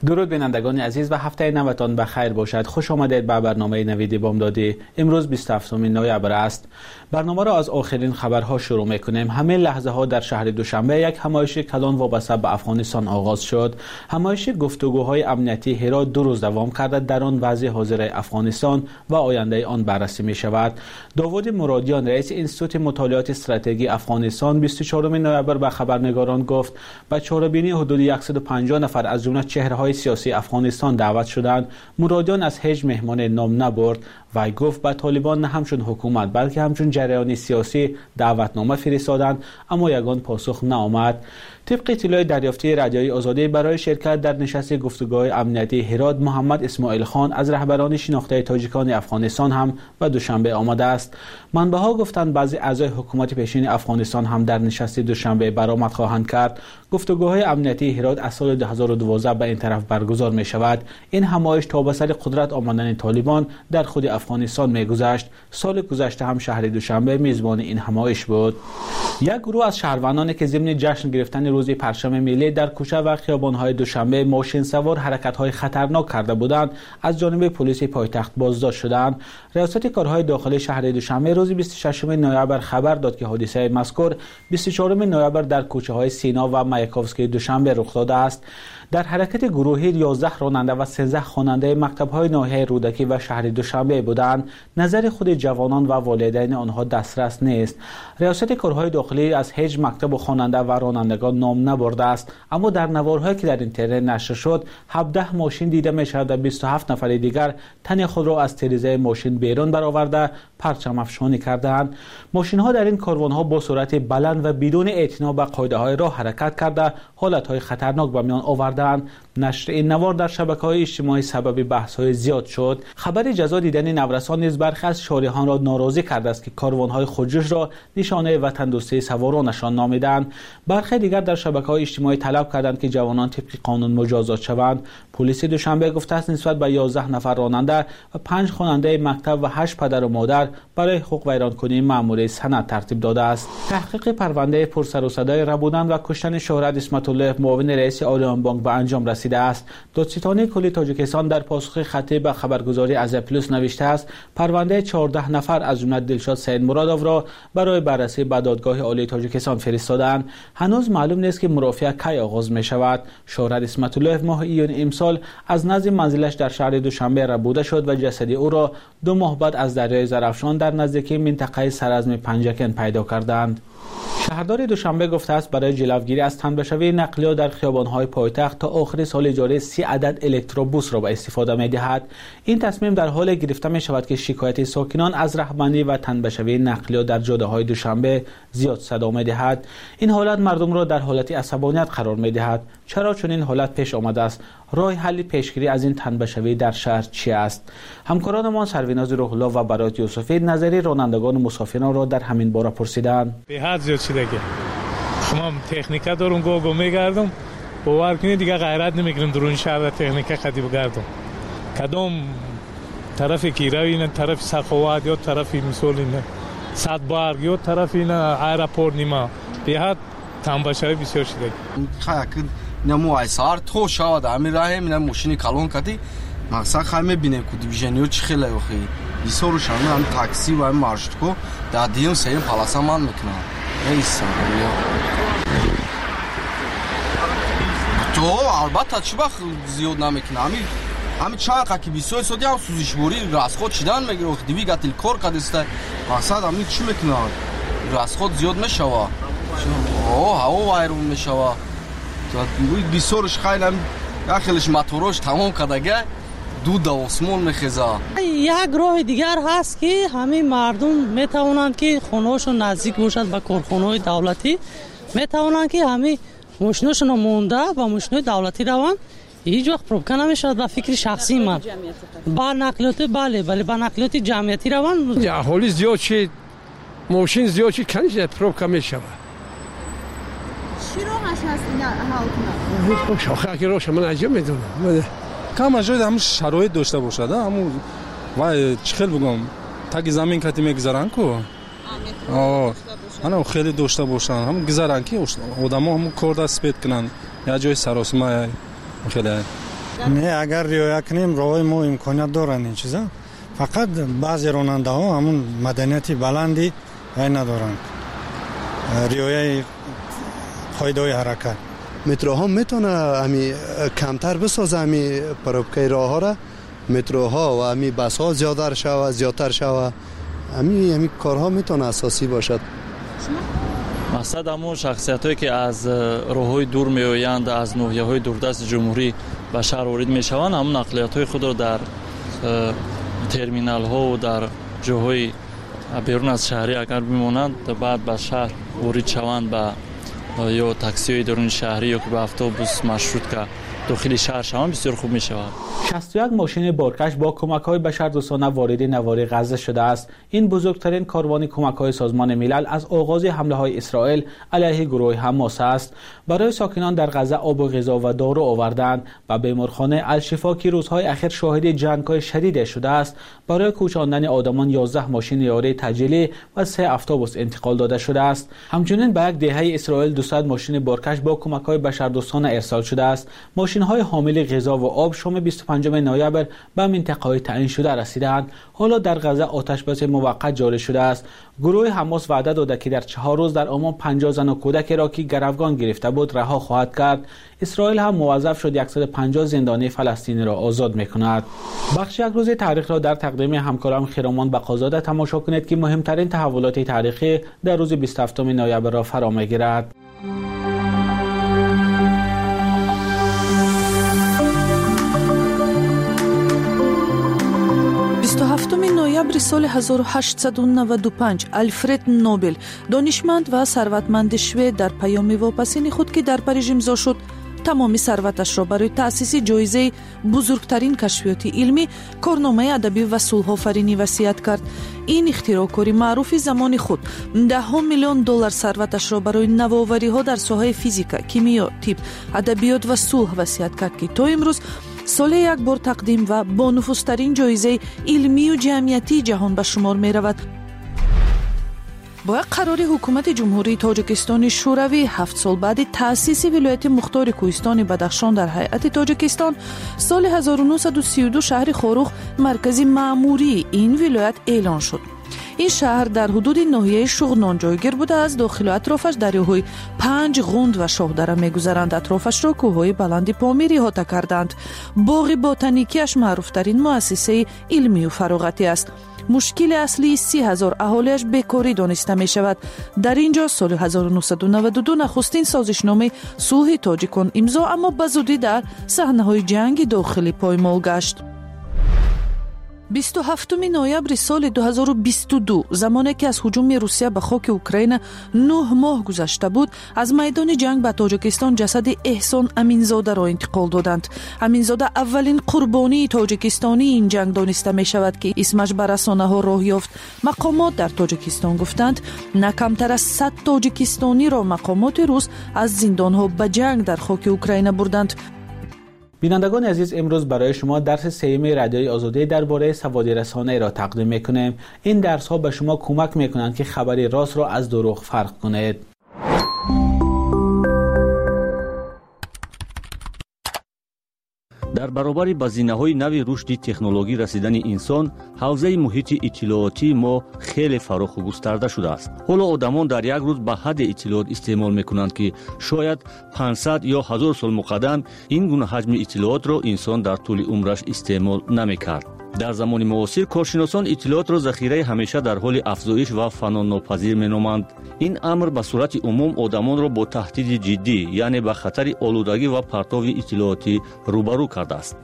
درود بینندگان عزیز و هفته نوتان بخیر باشد. خوش آمدید به برنامه نوید بامدادی. امروز بیست و هفتم نوامبر است. برنامه را از آخرین خبرها شروع میکنیم. همه لحظه ها در شهر دوشنبه یک همایش کلان وابسته به افغانستان آغاز شد. همایش گفتگوهای امنیتی هرات دو روز دوام کرده. در آن وضع حاضر افغانستان و آینده آن بررسی می شود. داوود مرادیان رئیس انستیتوت مطالعات استراتژی افغانستان بیست و چهارم نوامبر به خبرنگاران گفت به چهاره‌بینی حدود صد و پنجاه نفر از جمله چهره‌های سیاسی افغانستان دعوت شدند. مرادیان از هیچ مهمان نام نبرد و گفت به طالبان نه همچون حکومت بلکه همچون جریان سیاسی دعوتنامه فرستادند، اما یگان پاسخ نآمد. طبق اطلاع دریافتی رادیوی آزادی، برای شرکت در نشست گفتگوهای امنیتی هرات محمد اسماعیل خان از رهبران شناخته تاجیکان افغانستان هم به دوشنبه آمده است. منبع‌ها گفتند بعضی اعضای حکومت پیشین افغانستان هم در نشست دوشنبه برآمد خواهند کرد. گفتگوهای امنیتی هرات از سال دو هزار و دوازده به این طرف برگزار می شود. این همایش تا به سر قدرت آمدن طالبان در خود افغانستان می گذشت. سال گذشته هم شهر دوشنبه میزبان این همایش بود. یک گروه از شهروندانی که ضمن جشن گرفتن روز پرچم ملی در کوچه و خیابان‌های دوشنبه ماشین سوار حرکت‌های خطرناک کرده بودند، از جانب پلیس پایتخت بازداشت شدند. ریاست کارهای داخلی شهر دوشنبه روز بیست و ششم نوامبر خبر داد که حادثه مذکور بیست و چهارم نوامبر در کوچه‌های سینا و مایکوفسکی دوشنبه رخ داده است. در حرکت گروهی یازده راننده و سیزده خواننده مکتب‌های ناحیه رودکی و شهر دوشنبه بودند. نظر خود جوانان و والدین آنها دسترس نیست. ریاست کارهای داخلی از هیچ مکتب و خواننده و رانندگان نام نبرده است، اما در نوارهایی که در اینترنت نشر شد هفده ماشین دیده می‌شود و بیست و هفت نفر دیگر تن خود را از تریزه ماشین بیرون برآورده پرچم افشانی کردند. ماشین‌ها در این کاروان‌ها با سرعت بلند و بدون اعتنا به قاعده‌های راه حرکت کرده حالت‌های خطرناک به میان آوردند. نشر این نوار در شبکه‌های اجتماعی سبب بحث‌های زیاد شد. خبر جزا دیدن نورسان نیز برخی از شارحان را ناراضی کرده است که کاروان‌های خودجوش را نشانه وطن دوستی سوارانشان نامیدند. برخی دیگر در شبکه‌های اجتماعی طلب کردند که جوانان طبق قانون مجازات شوند. پلیس دوشنبه گفته است نسبت به یازده نفر راننده و پنج خواننده مکتب و هشت پدر و مادر برای حقوق ویرانکنی مأموری سند ترتیب داده است. تحقیق پرونده پرسر و صدای ربودن و کشتن شهرت اسمت الله معاون رئیس آلیان بانک به انجام رسیده است. دادستانی کلی تاجیکستان در پاسخ خطی به خبرگزاری از پلوس نوشته است پرونده چهارده نفر از جمله دلشاد سید مرادov را برای بررسی به دادگاه عالی تاجیکستان فرستادند. هنوز معلوم نیست که مرافعه کی آغاز می شود. شهرت اسمت الله ماه ایون امسال از نزد منزلش در شهر دوشنبه ربوده شد و جسد او را دو ماه بعد از دریای زرافشان در نزدیکی منطقه سرازم پنجکن پیدا کردند. شهردار دوشنبه گفته است برای جلوگیری از تنبشوی نقلیات در خیابان‌های پایتخت تا آخر سال جاری سی عدد الکتروبوس را به استفاده می‌دهد. این تصمیم در حال گرفته می‌شود که شکایت ساکنان از رهبندی و تنبشوی نقلیات در جاده‌های دوشنبه زیاد صدا می‌دهد. این حالت مردم را در حالت عصبانیت قرار می‌دهد. چرا چنین حالت پیش آمده است؟ راه حل پیشگیری از این تنبشوی در شهر چی است؟ همکارانمان سرویناز روح الله و برات یوسفی نظری رانندگان و مسافران را در همین باره پرسیدند. به حد زیاد شده که شما تکنیکا دارون گو گو میگردم باور کنید دیگه غیرت نمیکنم درون شهر تکنیکا خدی بگردم. کدام طرف کیراوی نه طرف سخاوت یا طرف مثال نه صدبارگ یا طرف نه ایرپورت نیما به حد تنبشوی بسیار شده. نمو ایسار تو شود امیر راه من ماشین کالون کردی مقصد خیلی میبینیم که دیویژنیو چی خیلی وقتی بیسارو شما هم تاکسی و هم مارشت کو دادیم سیم پلاسا من میکنم ایسان یا تو البته چی وقت زیاد نمیکنم امی امی چاقا که بیسوی سودی هم سوزشوری راست خود چیدن میگیره وقتی دیوی گاتیل کار کردسته مقصد امی چی میکنه راست خود زیاد میشوه اوه هوا وایرون میشوه بیسورش خیلی هم خیلیش موتورش تمام کردگه دو دا آسمان میخیزه. یک راه دیگر هست که همه مردم میتوانند که خونهاشون نزدیک باشد به کارخانه‌های دولتی، میتوانند که همه ماشیناشون مونده با ماشینای دولتی روند. هیچ وقت پروبکا نمیشد. به فکر شخصی من با نقلیات بله بله با نقلیات جمعیتی روند. اهالی زیاد شد ماشین زیاد شد کنیش پروبکا میشود. چی راهش هست این حالتون؟ شاخه که راهش من عجب میدونم. کم اجازه هم شرایط داشته باشد. همون وای چخیل بگم تاگی زمین کتی میگذارن کو. آه انا خیلی داشته باشن. هم گذارن کی آدما هم کار دست پید کنن. یا جای سراسیمه خیلی نه اگر رعایت کنیم راههای ما امکانات دارن این چیزا، فقط بعضی راننده ها همون مدنیتی بلندی وای ندارن رعایت قاعده حرکت. متروها میتونه امی کمتر بسازه امی پروبکای راه ها را، متروها و امی بس ها زیادتر شوه زیادتر شوه، امی امی کارها میتونه اساسی باشد. مقصد همون شخصیت هایی که از راههای دور میآیند، از ناحیه های دوردست جمهوری به شهر وارد میشوند، همون نقلیات های خود را در ترمینال ها و در جاهای بیرون از شهری اگر بمانند بعد به شهر وارد شوند به یا تاکسی های درون شهری یا که به اتوبوس مشروط که داخل شهر شوند بسیار خوب می شود. شصت و یک ماشین بارکش با کمک های بشردوستانه وارد نوار غزه شده است. این بزرگترین کاروان کمک های سازمان ملل از آغاز حمله های اسرائیل علیه گروه حماس است. برای ساکنان در غزه آب و غذا و دارو آوردند و بیمارخانه الشفا که روزهای اخیر شاهد جنگ‌های شدید شده است برای کوچاندن آدمان یازده ماشین یاری تجلی و سه اتوبوس انتقال داده شده است. همچنین به یک دهه اسرائیل دویست ماشین بارکش با کمک های بشردوستانه ارسال شده است. ماشین های حامل غذا و آب شام بیست و پنجم نوامبر به منطقه های تعیین شده رسیدند. حالا در غزه آتش بس موقت جاری شده است. گروه حماس وعده داده که در چهار روز در عمان پنجاه زن و کودک را که گروگان گرفته بود رها خواهد کرد. اسرائیل هم موظف شد صد و پنجاه زندانی فلسطینی را آزاد می‌کند. بخش یک روز تاریخ را در تقدیم همکارم خیرامان بقازاده تماشا کنید که مهمترین تحولات تاریخی در روز بیست و هفتم نوامبر را فرا می‌گیرد. بیست و هفتم نوامبر سال هزار و هشتصد و نود و پنج آلفرد نوبل دانشمند و ثروتمند شوید در پیام واپسین خود که در پاریژ امضا شد تمامی ثروتش را برای تأسیس جایزه بزرگترین کشفیات علمی کارنامه ادبی و صلح آفرینی وصیت کرد. این اختراعکاری معروف زمان خود ده میلیون دلار ثروتش را برای نوآوری ها در ساحه فیزیک، کیمیا، طب، ادبیات و صلح وصیت کرد که تا امروز سال یک بار تقدیم و با نفوذترین جایزه علمی و جمعیتی جهان به شمار می رود. با یک قرار حکومت جمهوری تاجیکستان شوروی هفت سال بعد تأسیس ولایت مختار کوهستان بدخشان در هیئت تاجیکستان سال هزار و نهصد و سی و دو شهر خاروخ مرکز مأموری این ولایت اعلان شد. این شهر در حدود ناحیه شغنان جایگیر بوده از داخل و اطرافش دریاهای پنج غوند و شاهدره می‌گذرند. اطرافش را کوههای بلند پامیر احاطه کردند. باغ بوتانیکیش معروفترین مؤسسه علمی و فراغتی است. مشکل اصلی سی هزار اهالیش بیکاری دانسته می شود. در اینجا سال هزار و نهصد و نود و دو نخستین سازشنامه صلح تاجیکان امضا اما بزودی در صحنه‌های جنگ داخلی پایمال گشت. بیست و هفتم نوامبر سال دو هزار و بیست و دو زمانی که از هجوم روسیه به خاک اوکراین نه ماه گذشته بود از میدان جنگ به تاجیکستان جسد احسان امینزاده را انتقال دادند. امینزاده اولین قربانی تاجیکستانی این جنگ دانسته می شود که اسمش به رسانه ها راه یافت. مقامات در تاجیکستان گفتند نه کمتر از صد تاجیکستانی را مقامات روس از زندان ها به جنگ در خاک اوکراین بردند. بینندگان عزیز، امروز برای شما درس سوم رادیوی آزادی درباره سواد رسانه را تقدیم می‌کنیم. این درس ها به شما کمک می‌کنند که خبر راست را از دروغ فرق کنید. در برابر بزینه‌های نوی رشد تکنولوژی رسیدن انسان، حوزه محیط اطلاعاتی ما خیلی فراخ و گسترده شده است. حالا آدمان در یک روز به حد اطلاعات استعمال می‌کنند که شاید پانصد یا هزار سال مقدم این گونه حجم اطلاعات را انسان در طول عمرش استعمال نمی‌کرد. در زمان معاصر کارشناسان اطلاعات را ذخیره همیشه در حال افزایش و فنا ناپذیر می‌نامند. این امر به صورت عموم آدمان را با تهدید جدی یعنی به خطر آلودگی و پرتاب اطلاعاتی روبرو کرده است.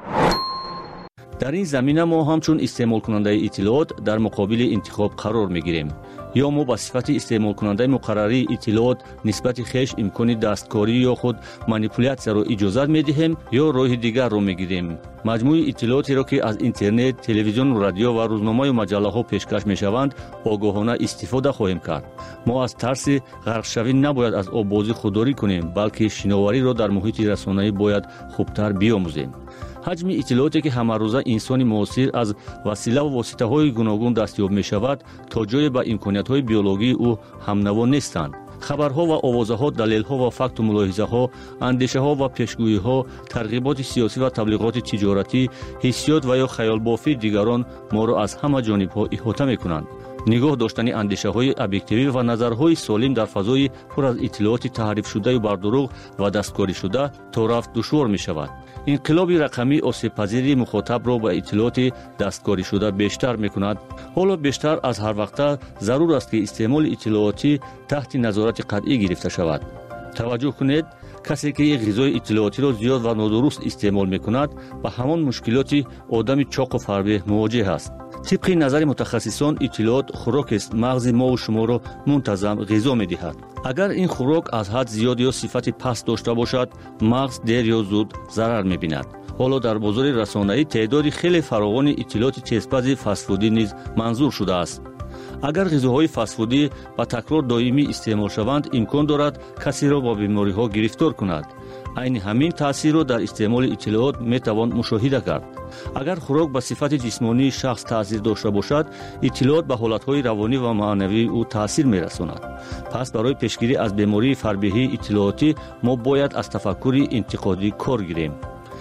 در این زمینه ما همچون استعمال کننده اطلاعات در مقابل انتخاب قرار می‌گیریم. یا ما به صفت استعمال کننده مقرری اطلاعات نسبت خیش امکان دستکاری یا خود مانیپولیاسیون را اجازه می‌دهیم یا راه دیگر را می‌گیریم. مجموعه اطلاعاتی را که از اینترنت، تلویزیون، رادیو و روزنامه و مجله‌ها پیشکش می‌شوند آگاهانه استفاده خواهیم کرد. ما از ترس غرق شوی نباید از آببازی خودداری کنیم، بلکه شناوری را در محیط رسانه‌ای باید خوبتر بیاموزیم. حجم اطلاعاتی که همه روزه انسان معاصر از وسیله و واسطه‌های گوناگون دستیاب می‌شود تا جای به امکانات‌های بیولوژی او همنوا نیستند. خبرها و آوازها، دلیلها و فکت و ملاحظه‌ها، اندیشه‌ها و پیشگویی‌ها، ترغیبات سیاسی و تبلیغات تجارتی، حسیات و یا خیال بافی دیگران ما را از همه جانب‌ها احاطه می‌کنند. نگاه داشتن اندیشه‌های ابجکتیو و نظرهای سالم در فضای پر از اطلاعات تحریف شده و بر دروغ و دستکاری شده تا رفت دشوار می‌شود. انقلاب رقمی آسیب‌پذیری مخاطب را با اطلاعات دستکاری شده بیشتر می‌کند. حالا بیشتر از هر وقت ضرور است که استعمال اطلاعاتی تحت نظارت قطعی گرفته شود. توجه کنید، کسی که غذای اطلاعاتی را زیاد و نادرست استعمال می‌کند با همان مشکلات آدم چاق و فربه مواجه است. طبق نظر متخصصان اطلاعات خوراک است مغز ما و شما را منتظم غذا می‌دهد. اگر این خوراک از حد زیاد یا صفت پست داشته باشد، مغز دیر یا زود ضرر می‌بیند. حالا در بازار رسانه‌ای تعداد خیلی فراوان اطلاعات تیزپز فست‌فودی نیز منظور شده است. اگر غذاهای فست‌فودی با تکرار دائمی استعمال شوند، امکان دارد کسی را با بیماری‌ها گرفتار کند. این همین تاثیر را در استعمال اطلاعات میتوان مشاهده کرد. اگر خوراک به صفت جسمانی شخص تاثیر داشته باشد، اطلاعات به حالتهای روانی و معنوی او تاثیر میرساند. پس برای پیشگیری از بیماری فربهی اطلاعاتی ما باید از تفکر انتقادی کار گیریم.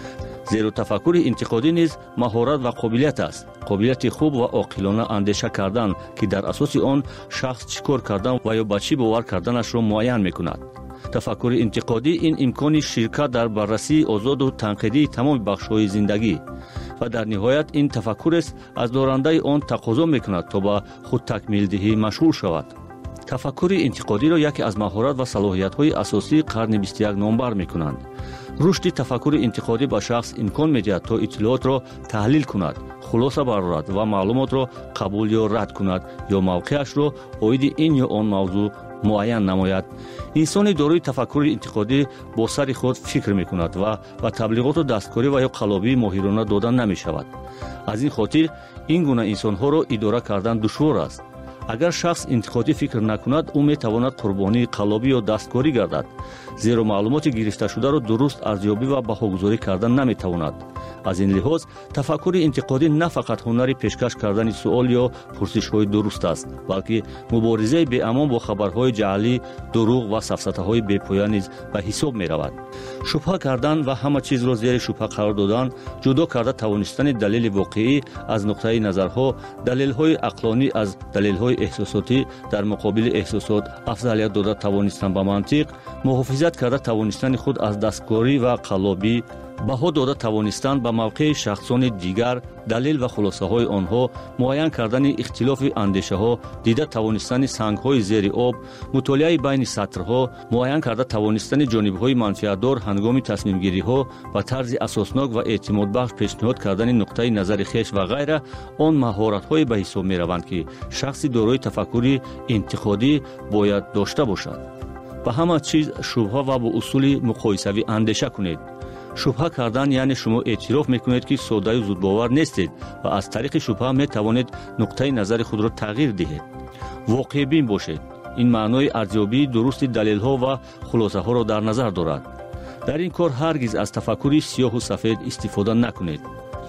زیرا تفکر انتقادی نیز مهارت و قابلیت است. قابلیت خوب و عاقلانه اندیشه کردن که در اساس آن شخص چیکار کردن و یا به چی باور کردنش را معین میکند. تفکر انتقادی این امکان شرکت در بررسی آزاد و تنقیدی تمام بخش‌های زندگی و در نهایت این تفکر است از دارنده آن تقاضا میکند تا به خود تکمیل دهی مشغول شود. تفکر انتقادی را یکی از مهارت و صلاحیت‌های اساسی قرن بیست و یک نامبر می‌کنند. رشد تفکر انتقادی به شخص امکان می‌دهد تا اطلاعات را تحلیل کند، خلاصه برآورد و معلومات را قبول یا رد کند یا موقعش را عاید این یا آن موضوع معین نماید. انسان دارای تفکر انتقادی با سر خود فکر می‌کند و با تبلیغات و دستکاری و یا قلابی ماهرانه دادن نمی‌شود. از این خاطر این گونه انسان‌ها را اداره کردن دشوار است. اگر شخص انتقادی فکر نکند، او میتواند قربانی قلابی یا دستکاری گردد، زیرا معلومات گرفته شده را درست ارزیابی و بهاگذاری کردن نمیتواند. از این لحاظ تفکر انتقادی نه فقط هنر پیشکش کردن سوال یا پرسش‌های درست است، بلکه مبارزه به امان با خبرهای جعلی، دروغ و سفسطه‌های بی‌پایان نیز به حساب می‌رود. شبهه کردن و همه چیز را زیر شبهه قرار دادن، جدا کرده توانستن دلیل واقعی از نقطه نظرها، دلیل‌های عقلانی از دلیل‌های احساساتی در مقابل احساسات، افضلیت داده توانستن به منطق، محافظت کرده توانستن خود از دستکاری و قلابی، بها داده توانستن به موقع شخصان دیگر، دلیل و خلاصه های آنها، معین کردن اختلاف اندیشه ها، دیده توانستن سنگ های زیر آب، مطالعه بین سطرها، معین کرده توانستن جانب های منفعت دار هنگام تصمیم گیری ها و طرز اساسناک و اعتماد بخش پیشنهاد کردن نقطه نظر خویش و غیره، آن مهارت های به حساب می روند که شخصی دارای تفکر انتقادی باید داشته باشد. به همه چیز شبهه و با اصول مقایسوی اندیشه کنید. شبهه کردن یعنی شما اعتراف میکنید که ساده و زودباور نیستید و از طریق شبهه می توانید نقطه نظر خود را تغییر دهید. واقع بین باشید. این معنای ارزیابی درست دلیل ها و خلاصه ها را در نظر دارد. در این کار هرگز از تفکر سیاه و سفید استفاده نکنید.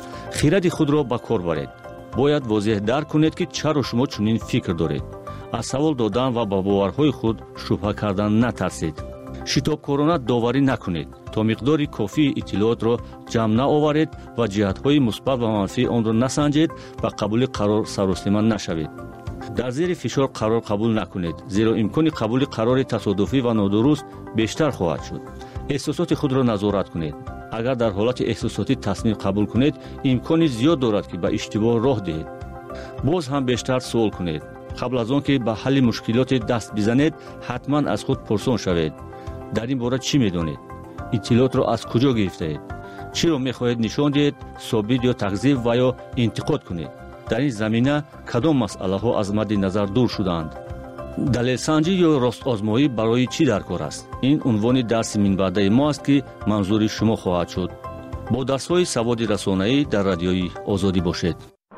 خرد خود را به کار برید. باید واضح درک کنید که چرا شما چنین فکر دارید. از سوال دادن و با باورهای خود شبهه کردن نترسید. شتابکارانه داوری نکنید تا مقداری کافی اطلاعات را جمع نآورید و جهت‌های مثبت و منفی آن را نسنجید و قبول قرار سراسیمه نشوید. در زیر فشار قرار قبول نکنید، زیرا امکان قبول قرار تصادفی و نادرست بیشتر خواهد شد. احساسات خود را نظارت کنید. اگر در حالت احساساتی تصمیم قبول کنید، امکانی زیاد دارد که به اشتباه راه دهید. باز هم بیشتر سوال کنید. قبل از آن که به حل مشکلات دست بزنید، حتما از خود پرسان شوید. در این باره چی می‌دانید؟ اطلاعات را از کجا گرفتید؟ چی را می‌خواهید نشان دهید، ثابت یا تکذیب و یا انتقاد کنید؟ در این زمینه کدام مسئله‌ها از مد نظر دور شدند؟ دلیل سنجی یا راست آزمایی برای چی در کار است؟ این عنوان درس منبعده ما است که منظور شما خواهد شد. با درس‌های سواد رسانه‌ای در رادیوی آزادی باشید.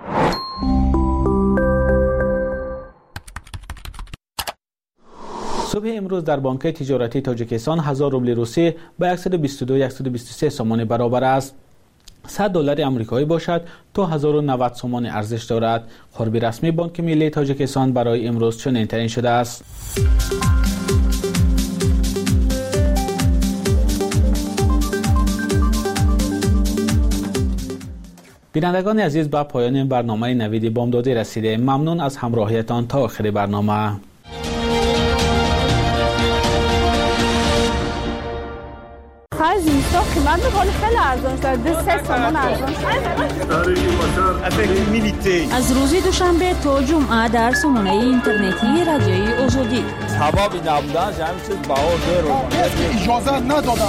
صبح امروز در بانک تجارتی تاجیکستان هزار روبل روسی به صد و بیست و دو صد و بیست و سه سوم برابر است. صد دلار آمریکایی باشد تا هزار و نود سوم ارزش دارد. خربی رسمی بانک ملی تاجیکستان برای امروز چنین تعیین شده است. بینندگان عزیز، به پایان برنامه نوید بامدادی رسیده. ممنون از همراهیتان تا آخر برنامه. خرج نیستا قیمت میکنه خیلی ارزان شده. دو سه سامان ارزان شده. از روزی دوشنبه تا جمعه در سامانه اینترنتی رادیوی آزادی. سبب نبودن همین چیز بهار داره. اجازه ندادن.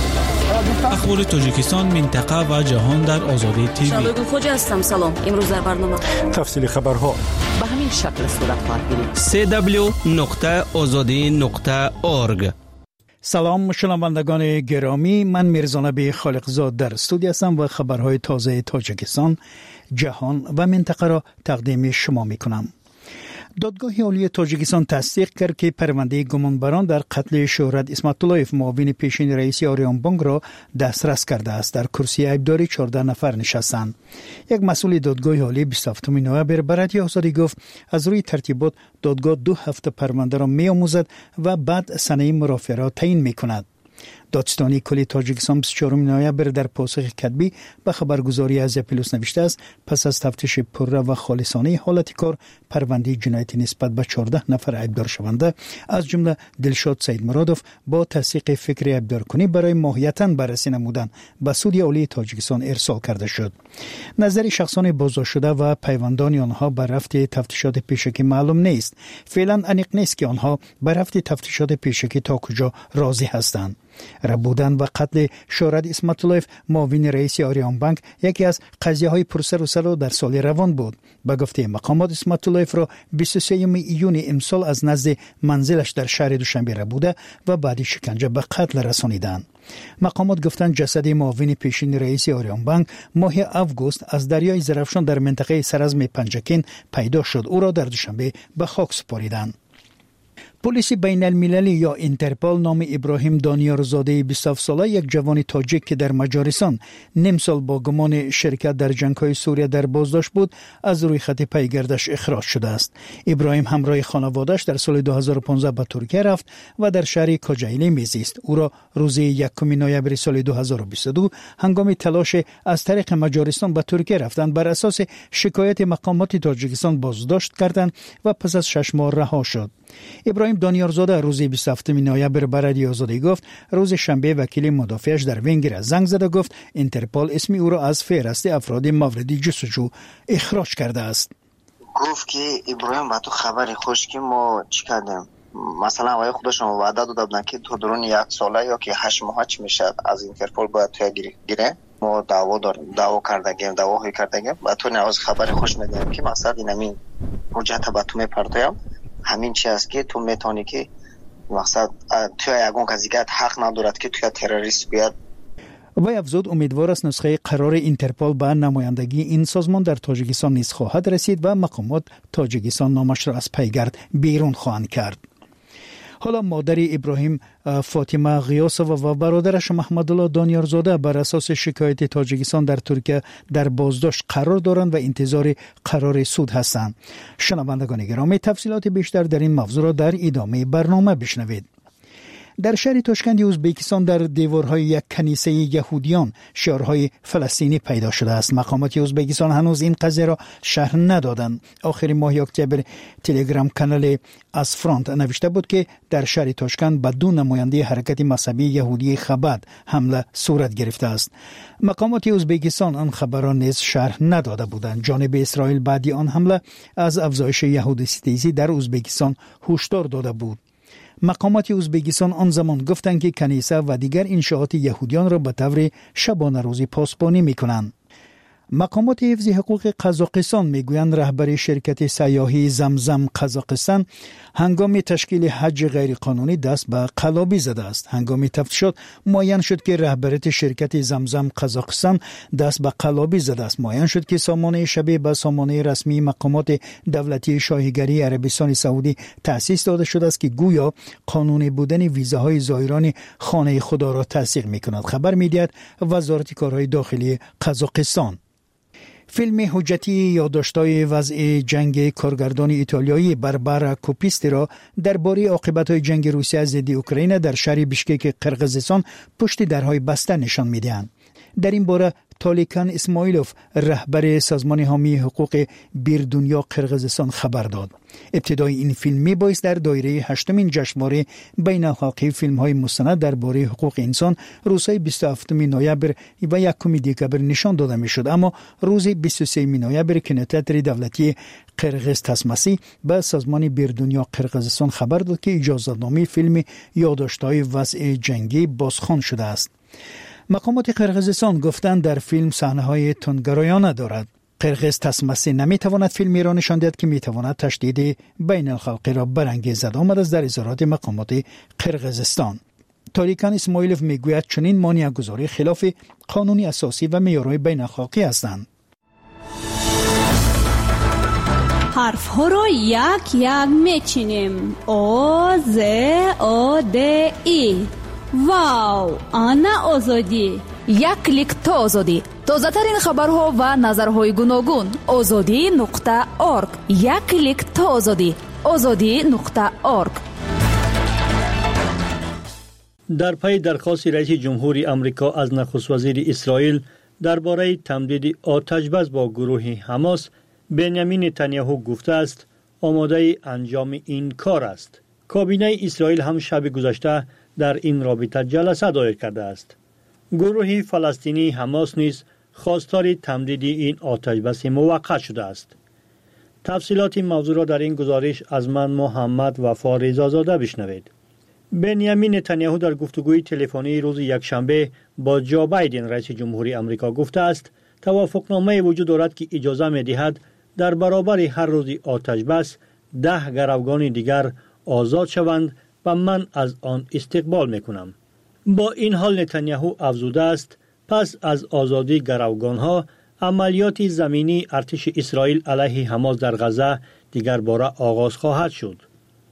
اخبار تاجیکستان، منطقه و جهان در آزادی تیوی. شبگون خوجا هستم. سلام. امروز در برنامه تفصیل خبرها به همین شکل صورت خواهد گرفت. سی دبلیو نقطه آزادی نقطه اورگ. سلام شنوندگان گرامی، من میرزانبی خالقزاد در استودیو هستم و خبرهای تازه تاجیکستان، جهان و منطقه را تقدیم شما میکنم. دادگاه عالی تاجیکستان تصدیق کرد که پرونده گمانبران در قتل شهرت اسمت‌اللهیف معاون پیشین رئیس آریان بانک را دسترس کرده است. در کرسی عیبداری چهارده نفر نشستند. یک مسئول دادگاه عالی بیست و هفتم نوامبر به رادیو آزادی گفت از روی ترتیبات دادگاه دو هفته پرونده را می‌آموزد و بعد سنه مرافعه را تعیین می‌کند. دادستانی کلی تاجیکستان بیست و چهارم نوامبر در پاسخ کتبی به خبرگزاری از اپیلوس نوشته است پس از تفتیش پرره و خالصانه حالت کار پرونده جنایتی نسبت به چهارده نفر عیبدار شونده از جمله دلشاد سید مرادوف با تصدیق فکر عیبدار کنی برای ماهیتاً بررسی نمودن به سود عالی تاجیکستان ارسال کرده شد. نظر شخصان بازداشت شده و پیوندان آنها بر رفت تفتیشات پیشکی معلوم نیست. فعلا انیق نیست که آنها بر رفت تفتیشات پیشکی تا کجا راضی هستند. ربودن و قتل شهرت اسمت‌اللهیف معاون رئیس آریان بانک یکی از قضیه های پرسر و صدا در سال روان بود. به گفته مقامات اسمت‌اللهیف را بیست و سوم ایون امسال از نزد منزلش در شهر دوشنبه ربوده و بعد شکنجه به قتل رسانیدند. مقامات گفتند جسد معاون پیشین رئیس آریان بانک ماه آگوست از دریای زرافشان در منطقه سرزم پنجکین پیدا شد. او را در دوشنبه به خاک سپاریدند. پلیس بین المللی یا اینترپول نام ابراهیم دانیارزاده بیست و هفت ساله یک جوان تاجیک که در مجارستان نیم سال با گمان شرکت در جنگ‌های سوریه در بازداشت بود از روی خط پیگردش اخراج شده است. ابراهیم همراه خانواده‌اش در سال دو هزار و پانزده به ترکیه رفت و در شهر کاجایلی میزیست. او را روز یکم نوامبر سال دو هزار و بیست و دو هنگام تلاش از طریق مجارستان به ترکیه رفتن بر اساس شکایت مقامات تاجیکستان بازداشت کردند و پس از شش ماه رها شد. ابراهیم دانیارزاده روز بیست و هفتم نوامبر به رادیو آزادی گفت روز شنبه وکیل مدافعش در ونگر زنگ زده گفت اینترپول اسم او را از فهرست افراد مورد جستجو اخراج کرده است. گفت که ابراهیم با تو خبری خوش که ما چی کردیم، مثلا آقای خودشون وعده داده بودن که تو درون یک ساله یا که هشت ماه چی میشه از اینترپول باید تو گیره ما دعوا داریم دعوا کردگیم دعواهایی کردگیم و تو نواز خبری خوش میدیم که مثلا اینمین حجت به تو میپردایم همین چی است که تو میتونی که مقصد توی یگون کزیگت حق ندارد که توی تروریست بیاد. وی افزود امیدوار است نسخه قرار اینترپول به نمایندگی این سازمان در تاجیکستان نیز خواهد رسید و مقامات تاجیکستان نامش را از پیگرد بیرون خواهند کرد. حالا مادر ابراهیم فاطمه غیاسووا و برادرش محمدالله دانیارزاده بر اساس شکایت تاجیکستان در ترکیه در بازداشت قرار دارند و انتظار قرار سود هستند. شنوندگان گرامی، تفصیلات بیشتر در این موضوع را در ادامه برنامه بشنوید. در شهر تاشکند ازبکستان در دیوارهای یک کنیسه یهودیان شعارهای فلسطینی پیدا شده است. مقامات ازبکستان هنوز این قضیه را شرح ندادند. آخر ماه اکتبر تلگرام کانال از فرانت نوشته بود که در شهر تاشکند به دو نماینده حرکت مذهبی یهودی خبد حمله صورت گرفته است. مقامات ازبکستان آن خبر را نیز شرح نداده بودند. جانب اسرائیل بعد آن حمله از افزایش یهودی ستیزی در ازبکستان هشدار داده بود. مقامات ازبکستان آن زمان گفتند که کنیسه و دیگر انشاءات یهودیان را به طور شبانه روزی پاسبانی می‌کنند. مقامات حفظ حقوق قزاقستان میگویند رهبر شرکت سیاحی زمزم قزاقستان هنگام تشکیل حج غیر قانونی دست به قلابی زده است. هنگام تفتیشات معین شد که رهبریت شرکت زمزم قزاقستان دست به قلابی زده است. معین شد که سامانه شبیه به سامانه رسمی مقامات دولتی شاهیگری عربستان سعودی تأسیس داده شده است که گویا قانونی بودن ویزاهای زائران خانه خدا را تصدیق می‌کند. خبر می‌دهد وزارت کارهای داخلی قزاقستان. فیلم حجتی یادداشت‌های وضع جنگ کارگردان ایتالیایی بربرا کوپیستی را درباره عاقبت‌های جنگ روسیه ضد اوکراین در شهر بیشکک قرقیزستان پشت درهای بسته نشان می‌دهند. در این باره تالیکان اسماعیلوف رهبر سازمان حامی حقوق بیردنیا قرقیزستان خبر داد. ابتدای این فیلم میبایست در دایره هشتمین جشنواره بین الحلقه فیلم های مستند درباره حقوق انسان روزهای بیست و هفتم نوامبر و یکم دسامبر نشان داده میشد، اما روز بیست و سوم نوامبر کینوتئاتر دولتی قرقیز تسمسی به سازمان بیردنیا قرقیزستان خبر داد که اجازه‌نامه فیلم یادداشت‌های وضع جنگی بازخوان شده است. مقامات قرقیزستان گفتند در فیلم صحنه‌های تندگرایانه دارد. قرقیز تسمسی نمیتواند فیلمی را نشان دهد که میتواند تشدید بین الخلقی را برانگیزد، آمد از در اظهارات مقامات قرقیزستان. تالیکان اسماعیلوف میگوید چنین مانع‌گذاری خلاف قانون اساسی و معیارهای بین الخلقی هستند. حرف ها را یک یک میچینیم. او ز او د ای. واو، آنا آزادی. یک کلیک تا آزادی. تازه ترین خبرها و نظرهای گوناگون. آزادی نقطه اورگ. یک کلیک تا آزادی. آزادی نقطه اورگ. در پی درخواست رئیس جمهوری آمریکا از نخست وزیر اسرائیل درباره تمدید آتش‌بس با گروه حماس، بنیامین نتانیاهو گفته است آماده انجام این کار است. کابینه اسرائیل هم شب گذشته در این رابطه جلسه دایر کرده است. گروه فلسطینی حماس نیز خواستار تمدید این آتش‌بس موقت شده است. تفصیلات موضوع را در این گزارش از من محمد وفا رضازاده بشنوید. بنیامین نتانیاهو در گفتگوی تلفنی روز یکشنبه با جو بایدن رئیس جمهوری آمریکا گفته است توافقنامه وجود دارد که اجازه می‌دهد در برابر هر روزی آتش‌بس ده گروگان دیگر آزاد شوند و من از آن استقبال میکنم. با این حال نتانیاهو افزوده است پس از آزادی گروگانها عملیات زمینی ارتش اسرائیل علیه حماس در غزه دیگر باره آغاز خواهد شد.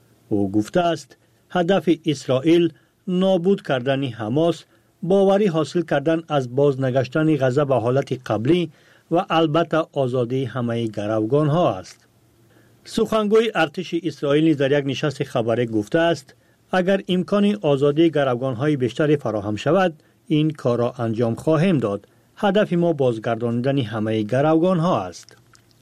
او گفته است هدف اسرائیل نابود کردن حماس، باوری حاصل کردن از بازنگشتن غزه به حالت قبلی و البته آزادی همه گروگان ها است. سخنگوی ارتش اسرائیل نیز در یک نشست خبری گفته است اگر امکان آزادی گروگان های بیشتری فراهم شود این کار را انجام خواهیم داد. هدف ما بازگرداندن همه گروگان ها است.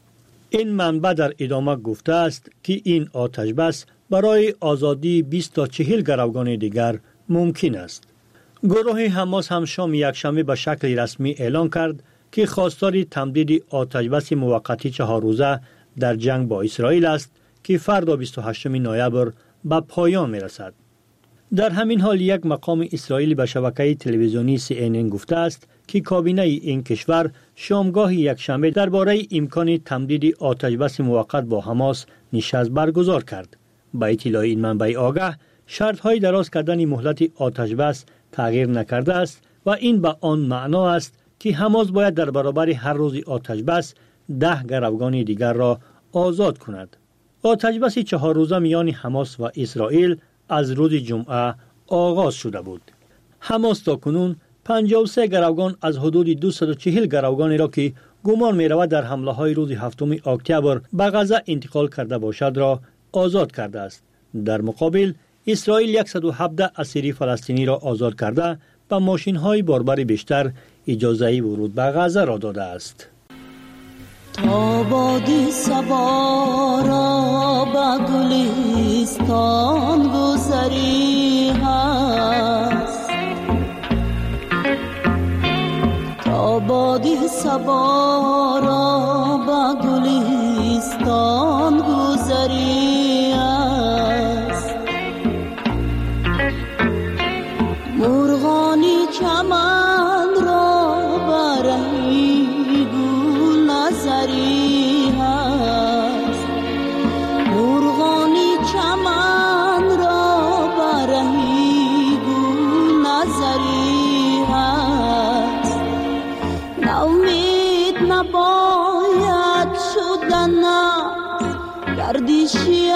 این منبع در ادامه گفته است که این آتش‌بس برای آزادی بیست تا چهل گروگان دیگر ممکن است. گروه حماس هم شام یکشنبه به شکل رسمی اعلام کرد که خواستار تمدید آتش‌بس موقتی چهار روزه در جنگ با اسرائیل است که فردا بیست و هشتم نوامبر به پایان می‌رسد. در همین حال یک مقام اسرائیلی به شبکه تلویزیونی سی ان ان گفته است که کابینه این کشور شامگاه یکشنبه درباره امکان تمدید آتش‌بس موقت با حماس نشست برگزار کرد. با اطلاع این منبع آگاه، شرط‌های دراز کردن مهلت آتش‌بس تغییر نکرده است و این به آن معنا است که حماس باید در برابر هر روز آتش‌بس ده گروگان دیگر را آزاد کند. آتش‌بس چهار روزه میان حماس و اسرائیل از روز جمعه آغاز شده بود. حماس تاکنون پنجاه و سه گروگان از حدود دویست و چهل گروگانی را که گمان می‌رود در حمله‌های روز هفتم اکتبر به غزه انتقال کرده باشد را آزاد کرده است. در مقابل اسرائیل صد و هفده اسیر فلسطینی را آزاد کرده و ماشین‌های باربر بیشتر اجازه ورود به غزه را داده است. تا بادی سوارا با گلستان گذری هست، تا بادی سوارا با گلستان گذری هست، مرغانی چمن را برهی گل نظری هست، مرغانی چمن را برهی گل نظری هست، ناامید نباید شدن گردشی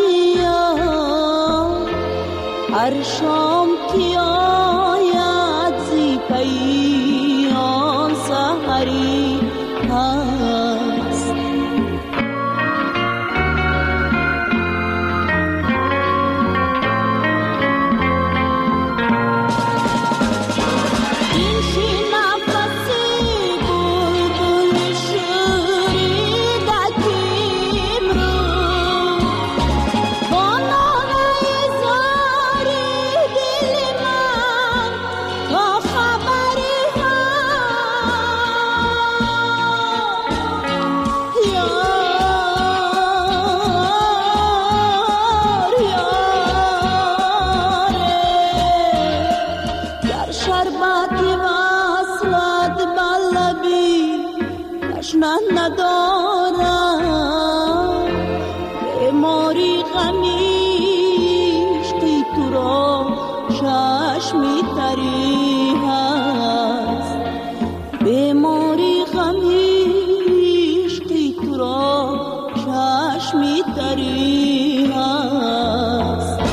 ایام، هر شام که آید زی پیام سحری هست. این شی نفسی سحری هست بیماری غمی عشقی تو را چشمی تری هست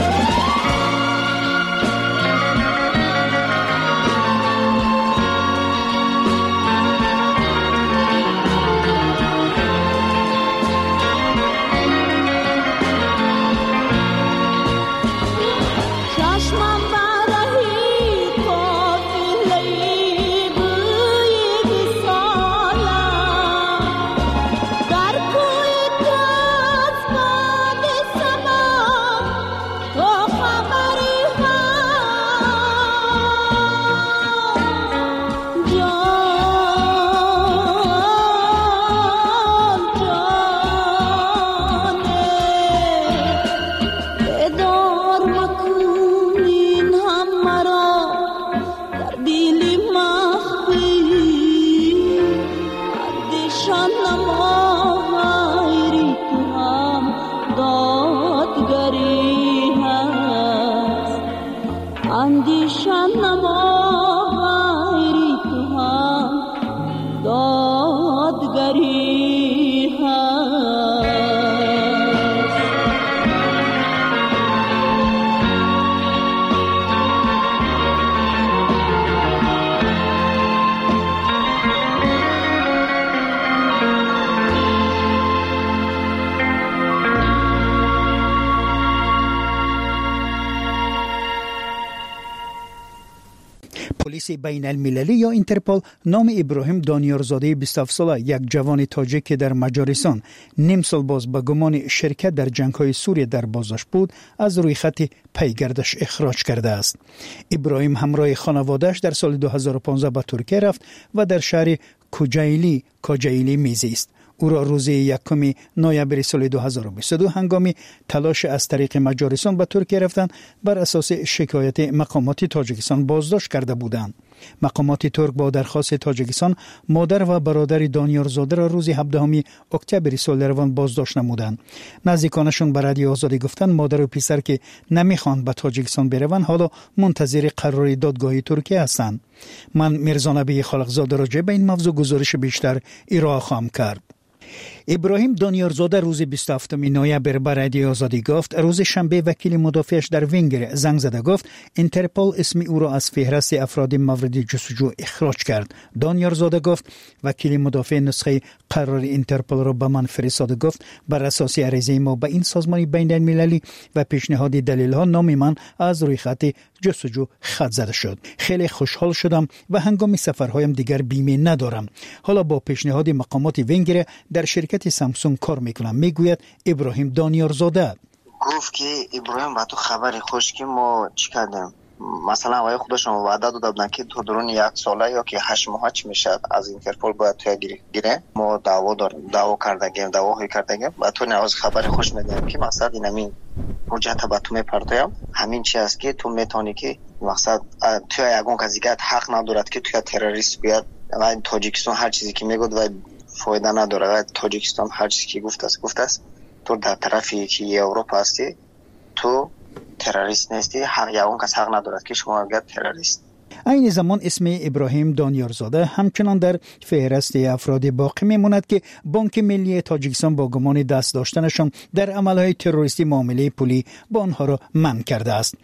پلیس بین المللی یا اینترپل نام ابراهیم دانیارزاده بیست و هفت ساله یک جوان تاجیک که در مجارستان نیم سال باز به گمان شرکت در جنگ‌های سوریه در بازداشت بود از روی خط پیگردش اخراج کرده است. ابراهیم همراه خانواده‌اش در سال دو هزار و پانزده به ترکیه رفت و در شهر کوجایلی کوجایلی میزیست. او را روز یکم نوامبر سال دو هزار و بیست و دو هنگامی تلاش از طریق مجارستان به ترکیه رفتن بر اساس شکایت مقامات تاجیکستان بازداشت کرده بودند. مقامات ترک با درخواست تاجیکستان مادر و برادر دانیارزاده را روز هفدهم اکتبر سال روان بازداشت نمودند. نزدیکانشون به رادیو آزادی گفتند مادر و پسر که نمیخوان به تاجیکستان بروند حالا منتظر قرار دادگاه ترکیه هستند. من میرزا نبی خالقزاده راجع به این موضوع گزارش بیشتر ارائه خواهم کرد. ابراهیم دانیارزاده روز بیست و هفتم نوامبر به رادیو آزادی گفت روز شنبه وکیل مدافعش در ونگر زنگ زده گفت اینترپل اسم او را از فهرست افراد مورد جستجو اخراج کرد. دانیارزاده گفت وکیل مدافع نسخه قرار اینترپل را به من فرستاده گفت بر اساس عریضه ما به این سازمان بین المللی و پیشنهاد دلیل ها نام من از روی خط جستجو خط زده شد. خیلی خوشحال شدم و هنگام سفرهایم دیگر بیمه ندارم. حالا با پیشنهاد مقامات ونگر در شرکت سامسونگ کار میکنم، میگوید ابراهیم دانیارزاده. گفت که ابراهیم با تو خبری خوش که ما چی کردیم، مثلا آقای خودشون وعده داده بودن که تو درون یک ساله یا که هشت ماه چی میشد از اینترپل باید تو گیره ما دعوا داریم دعوا کردگیم دعواهایی کردگیم و تو نواز خبری خوش میدیم که مقصد این همین حجت با تو میپردایم همین چی است که تو میتونی که مقصد تو یگون کزیگت حق ندارد که تو تروریست بیاد و تاجیکستان هر چیزی که میگود و فایده نداره و تاجیکستان هر چیزی که گفته است گفته است تو در طرفی که اروپا هستی تو تروریست نیستی، حق یا اون کس حق ندارد که شما بگید تروریست. این زمان اسم ابراهیم دانیارزاده همچنان در فهرست افراد باقی میماند که بانک ملی تاجیکستان با گمان دست داشتنشان در عملهای تروریستی معامله پولی با آنها را منع کرده است.